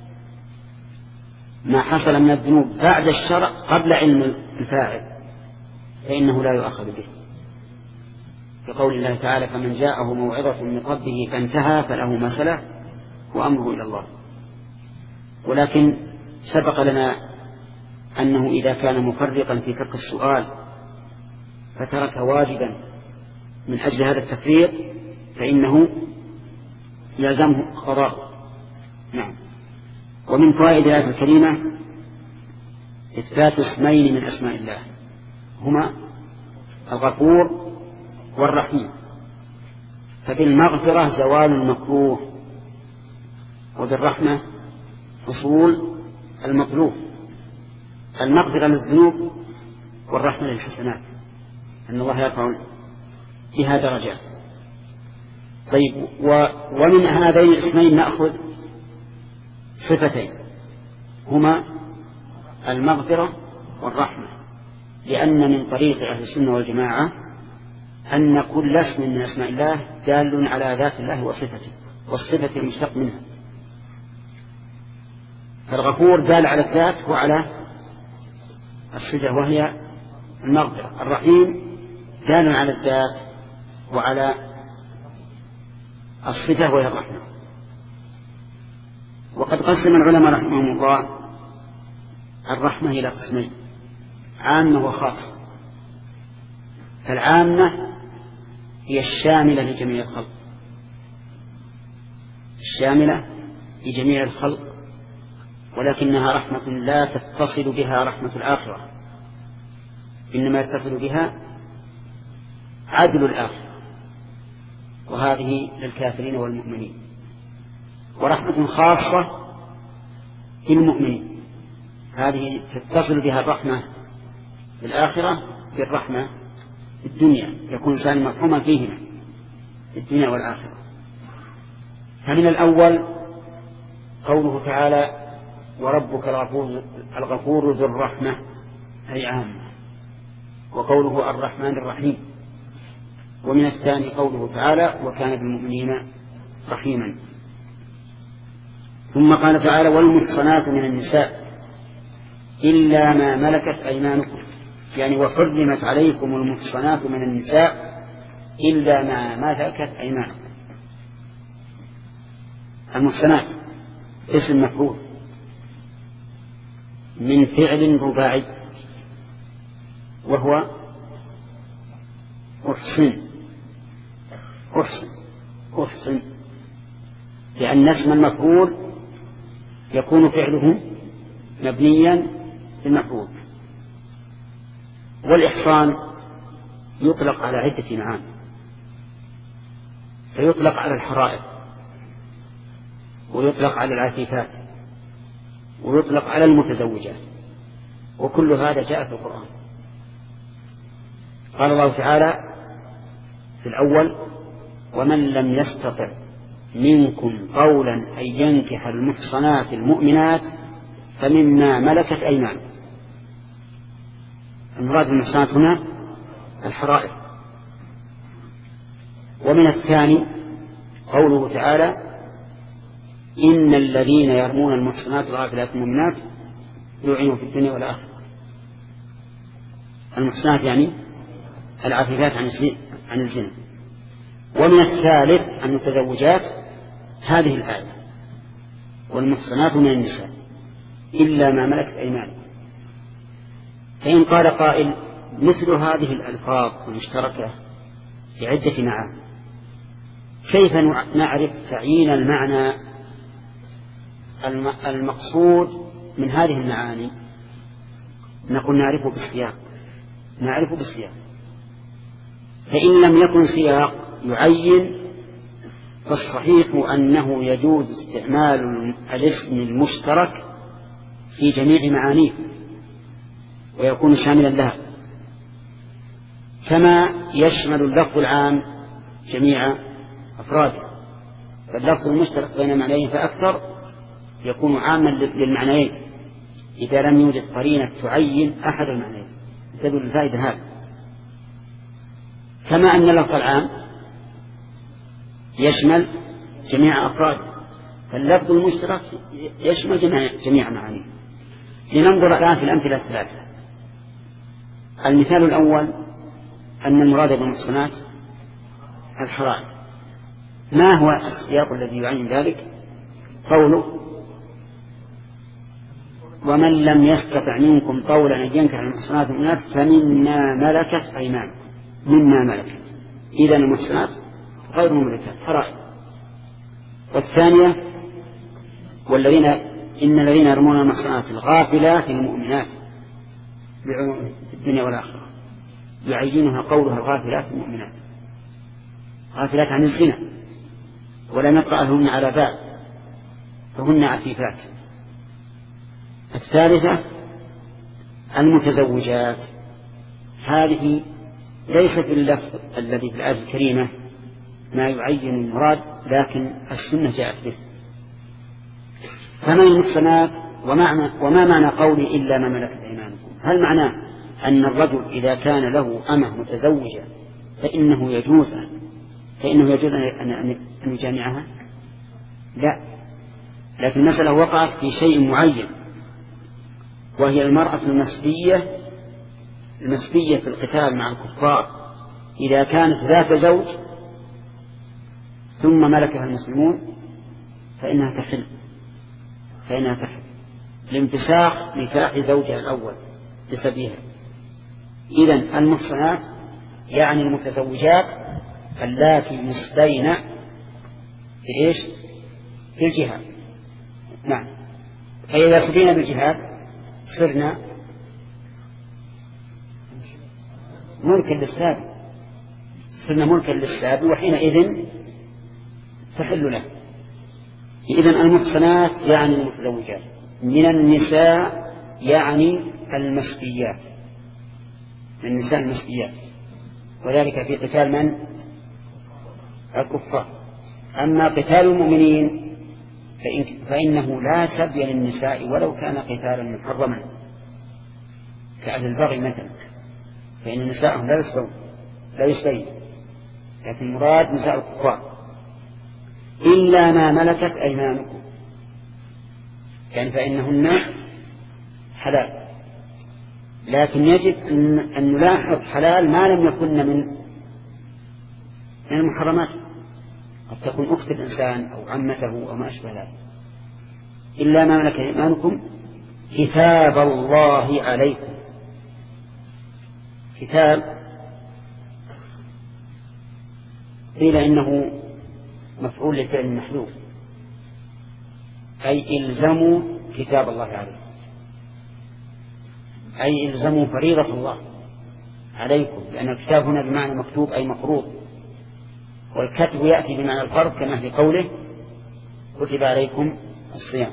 ما حصل من الذنوب بعد الشرع قبل علم الفاعل فإنه لا يؤخذ به، كقول الله تعالى فمن جاءه موعظة من ربه فانتهى فله ما سلف وأمره إلى الله. ولكن سبق لنا أنه إذا كان مفرطا في ترك السؤال فترك واجبا من أجل هذا التفريط فإنه يلزمه قضاء. نعم. ومن فوائد الآية الكريمة إثبات اسمين من أسماء الله هما الغفور والرحيم. فبالمغفرة زوال المكروه، وبالرحمة حصول المطلوب. المغفرة للذنوب والرحمة للحسنات، أن الله يرفع بها درجات. طيب ومن هذين الاسمين نأخذ صفتين هما المغفرة والرحمة، لأن من طريق أهل السنة والجماعة أن كل اسم من أسماء الله دال على ذات الله وصفته والصفة المشتق منها. فالغفور دال على الذات وعلى الصفة وهي المغفرة. الرحيم دال على الذات وعلى الصفة وهي الرحمة. وقد قسم العلماء رحمهم الله الرحمة إلى قسمين، عامة وخاصة. فالعامة هي الشاملة لجميع الخلق، الشاملة لجميع الخلق، ولكنها رحمة لا تتصل بها رحمة الآخرة، إنما يتصل بها عدل الآخرة، وهذه للكافرين والمؤمنين. ورحمة خاصة للمؤمنين، هذه تتصل بها الرحمة بالآخرة بالرحمة في الدنيا، يكون إنسان مرحوما فيهما في الدنيا والآخرة. فمن الأول قوله تعالى وربك الغفور, الغفور ذو الرحمة أي عامة، وقوله الرحمن الرحيم. ومن الثاني قوله تعالى وكان بالمؤمنين رحيما. ثم قال تعالى والمحصنات من النساء إلا ما ملكت أيمانكم، يعني وحرمت عليكم المحصنات من النساء إلا ما ملكت أيمانكم. المحصنات اسم مفعول من فعل رباعي وهو أحسن، أحسن أحسن، لأن اسم المفعول يكون فعله مبنيا للمفعول. والإحصان يطلق على عدة معاني، فيطلق على الحرائر، ويطلق على العفيفات، ويطلق على المتزوجات، وكل هذا جاء في القرآن. قال الله تعالى في الأول: ومن لم يستطع منكم قولا أن ينكح المحصنات المؤمنات فمما ملكت أيمانكم. المراد بالمحصنات هنا الحرائر. ومن الثاني قوله تعالى: إن الذين يرمون المحصنات الغافلات المؤمنات لعنوا في الدنيا والآخرة. المحصنات يعني العافيات عن الزنا. ومن الثالث المتزوجات هذه الآية: والمحصنات من النساء إلا ما ملكت أيمانكم. فإن قال قائل: مثل هذه الألفاظ المشتركة في عدة معاني، كيف نعرف تعيين المعنى المقصود من هذه المعاني؟ نقول نعرفه بالسياق نعرفه بالسياق فإن لم يكن سياق يعين، فالصحيح أنه يجوز استعمال الاسم المشترك في جميع معانيه ويكون شاملا لها، كما يشمل اللفظ العام جميع أفراده. فاللفظ المشترك بين معنيين فأكثر يكون عاما للمعنيين إذا لم يوجد قرينة تعين أحد المعنيين تدل الفائدة هذا. كما أن اللفظ العام يشمل جميع أفراده، فاللفظ المشترك يشمل جميع, جميع معانيه. لننظر الآن في الأمثلة الثلاثة. المثال الأول أن المراد بالمحصنات الحرائر. ما هو السياق الذي يعين ذلك؟ قوله: ومن لم يستطع منكم قولا أن ينكح المحصنات المؤمنات فمما ملكت أيمانكم. مما ملكت، إذا المحصنات غير مملكات حرائر. والثانية: والذين إن الذين يرمون المحصنات الغافلات المؤمنات في الدنيا والآخرة، يعينها قولها الغافلات المؤمنات، غافلات عن الزنا ولم يقع لهن على بال فهن عفيفات. الثالثة: المتزوجات. هذه ليس في اللفظ الذي في الآية الكريمة ما يعين المراد، لكن السنة جاءت به. فمن المحصنات وما, وما معنى قولي إلا ما ملكت أيمانكم؟ هل معناه أن الرجل إذا كان له أمة متزوجة فإنه يجوز فإنه يجوز أن يجامعها؟ لا، لكن المسألة وقعت في شيء معين، وهي المرأة المسبية المسبية في القتال مع الكفار إذا كانت ذات زوج ثم ملكها المسلمون فإنها تحل فإنها تحل لانفساخ نكاح زوجها الأول بسبيها. إذن المحصنات يعني المتزوجات اللاتي يسبين في إيش؟ في الجهاد. نعم، فإذا سبينا بالجهاد صرنا ملكا للسابق صرنا ملكا للسابق وحينئذ تحل له. إذن المحصنات يعني المتزوجات، من النساء يعني المسبيات، من النساء المسبيات، وذلك في قتال من؟ الكفار. أما قتال المؤمنين فإن فإنه لا سبي للنساء ولو كان قتالا محرما كأهل البغي مثلا، فإن نساءهم لا يسبون لا يسبين لكن المراد نساء الكفار. إلا ما ملكت أيمانكم، يعني فإنهن حلال، لكن يجب أن نلاحظ حلال ما لم يكن من من المحرمات، قد تكون أخت الإنسان أو عمته أو ما أشبه ذلك. إلا ما ملكت أيمانكم كتاب الله عليكم. كتاب قيل إنه مفعول لفعل محذوف، أي إلزموا كتاب الله عليكم، أي إلزموا فريضة الله عليكم، لأن الكتاب هنا بمعنى مكتوب أي مفروض، والكتب يأتي بمعنى الفرض كما في قوله كتب عليكم الصيام.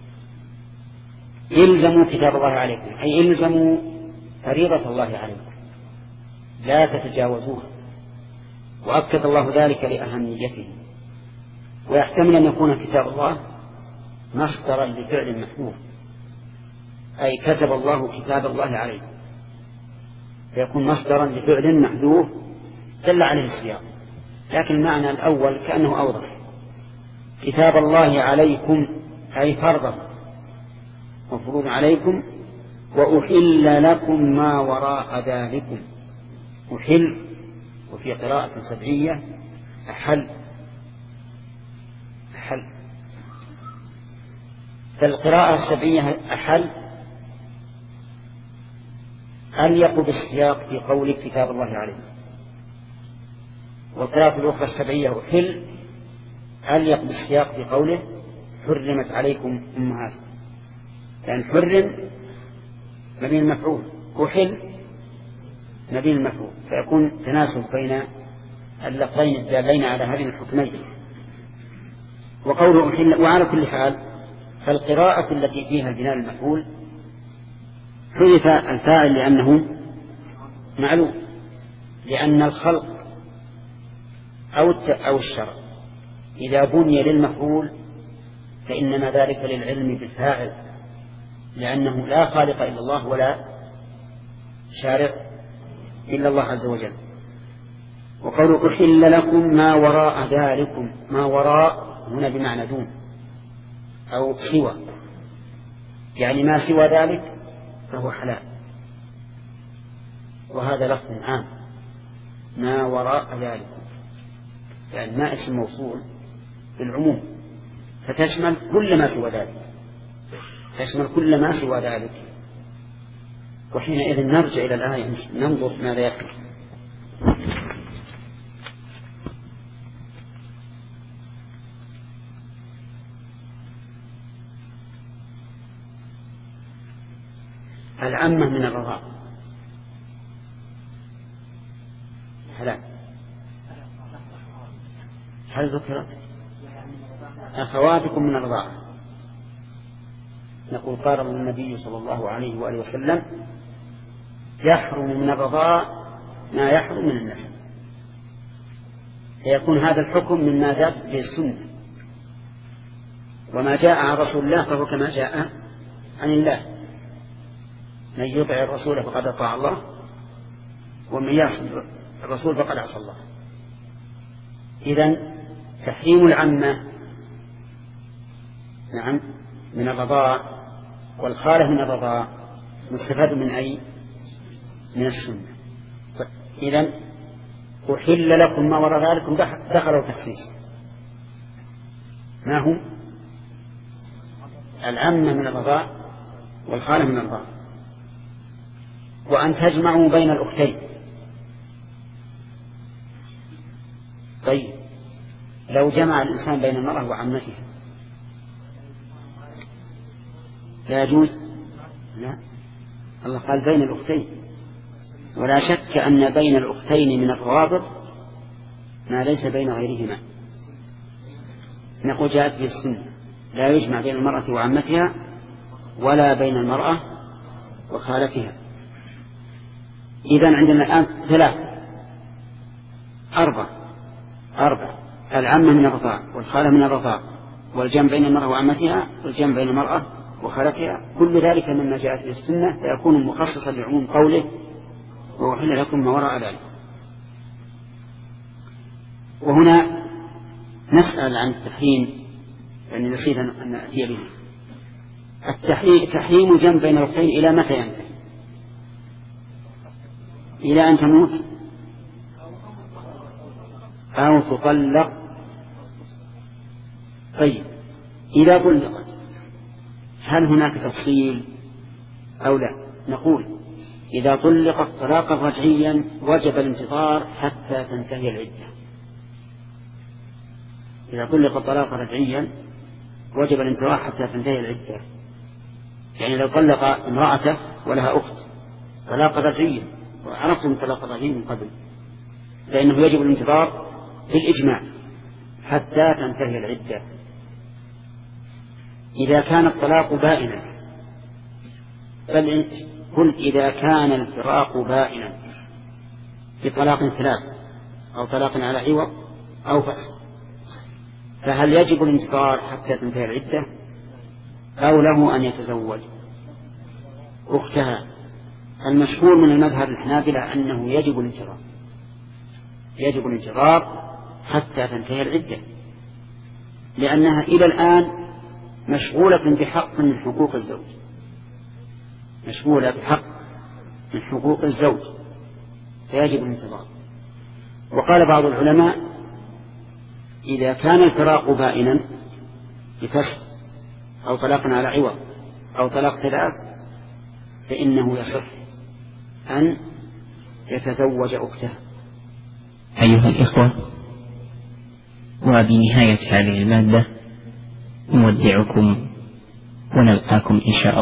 إلزموا كتاب الله عليكم أي إلزموا فريضة الله عليكم لا تتجاوزوها، وأكد الله ذلك لأهميته. ويحتمل أن يكون كتاب الله مصدرا لفعل محذوف، أي كتب الله كتاب الله عليكم، فيكون مصدرا لفعل محذوف دل عليه السياق، لكن المعنى الأول كأنه أوضح. كتاب الله عليكم أي فرضا مفروض عليكم، وأحل لكم ما وراء ذلكم. أحل، وفي قراءة سبعية أحل أحل فالقراءة السبعية أحل أليق بالسياق في قول كتاب الله عليكم، والقراءة الأخرى السبعية أحل أليق بالسياق في قوله حرمت عليكم أمهاتكم، لأن حرم مبين المفعول، أحل مبين المفعول، فيكون تناسب بين اللفظين الدالين على هذين الحكمين. وقوله أحل، وعلى كل حال فالقراءة التي فيها البناء المفعول حذف الفاعل لأنه معلوم، لأن الخلق أو أو الشرع إذا بني للمفعول فإنما ذلك للعلم بالفاعل، لأنه لا خالق إلا الله ولا شارع إلا الله عز وجل. وقوله أحل لكم ما وراء ذلكم، ما وراء هنا بمعنى دون أو سوى، يعني ما سوى ذلك فهو حلال، وهذا لفظ عام، ما وراء ذلكم، يعني ما اسم موصول بالعموم، فتشمل كل ما سوى ذلك، تشمل كل ما سوى ذلك. وحينئذ نرجع إلى الآية ننظر ماذا يحدث. العامة من الرضاع حلال، هل ذكرت أخواتكم من الرضاعة؟ نقول قال النبي صلى الله عليه وآله وسلم يحرم من الرضاع ما يحرم من النسب، فيكون هذا الحكم مما جاءت به السنة، وما جاء عن رسول الله فهو كما جاء عن الله، من يطع الرسول فقد أطاع الله، ومن يعصي الرسول فقد عصى الله. إذن تحريم العمة نعم من الرضاع والخالة من الرضاع مستفاد من أي؟ من السنة. إذن أحل لكم ما وراء ذلكم دخلوا تخصيص، ما هو؟ العمة من الرضاع والخالة من الرضاع، وأن تجمعوا بين الأختين. طيب لو جمع الإنسان بين المرأة وعمتها لا يجوز؟ لا، الله قال بين الأختين، ولا شك أن بين الأختين من الروابط ما ليس بين غيرهما. نقول جاءت في السنة لا يجمع بين المرأة وعمتها ولا بين المرأة وخالتها. إذن عندنا الآن ثلاث أربع أربع العمة من الرضاع والخالة من الرضاع والجمع بين المرأة وعمتها والجمع بين المرأة وخالتها، كل ذلك مما جاءت في السنة فيكون مخصصا لعموم قوله وأحل لكم ما وراء ذلك. وهنا نسأل عن التحريم، يعني نسيت أن نأتي به. التحريم جمع بين الأختين إلى متى ينتهي؟ إلى أن تموت أو تطلق. طيب إذا طلقت هل هناك تفصيل أو لا؟ نقول إذا طلقت طلاقا رجعيا وجب الانتظار حتى تنتهي العدة، إذا طلق طلاقا رجعيا وجب الانتظار حتى تنتهي العدة. يعني لو طلق امرأته ولها أخت طلاقا رجعيا، وعرفتم طلاق الرجعي من قبل، فإنه يجب الانتظار بالإجماع حتى تنتهي العدة. إذا كان الطلاق بائنا، بل قل إذا كان الفراق بائنا بطلاق ثلاث أو طلاق على عوض أو فسخ، فهل يجب الانتظار حتى تنتهي العدة أو له أن يتزوج أختها؟ المشهور من المذهب الحنابلة أنه يجب الانتظار، يجب الانتظار حتى تنتهي العدة، لأنها إلى الآن مشغولة بحق من حقوق الزوج، مشغولة بحق من حقوق الزوج، فيجب الانتظار. وقال بعض العلماء إذا كان الفراق بائنا بفسخ أو طلاق على عوض أو طلاق ثلاث فإنه يصح أن يتزوج أخته. أيها الإخوة، وبنهاية هذه المادة نودعكم ونلقاكم إن شاء الله.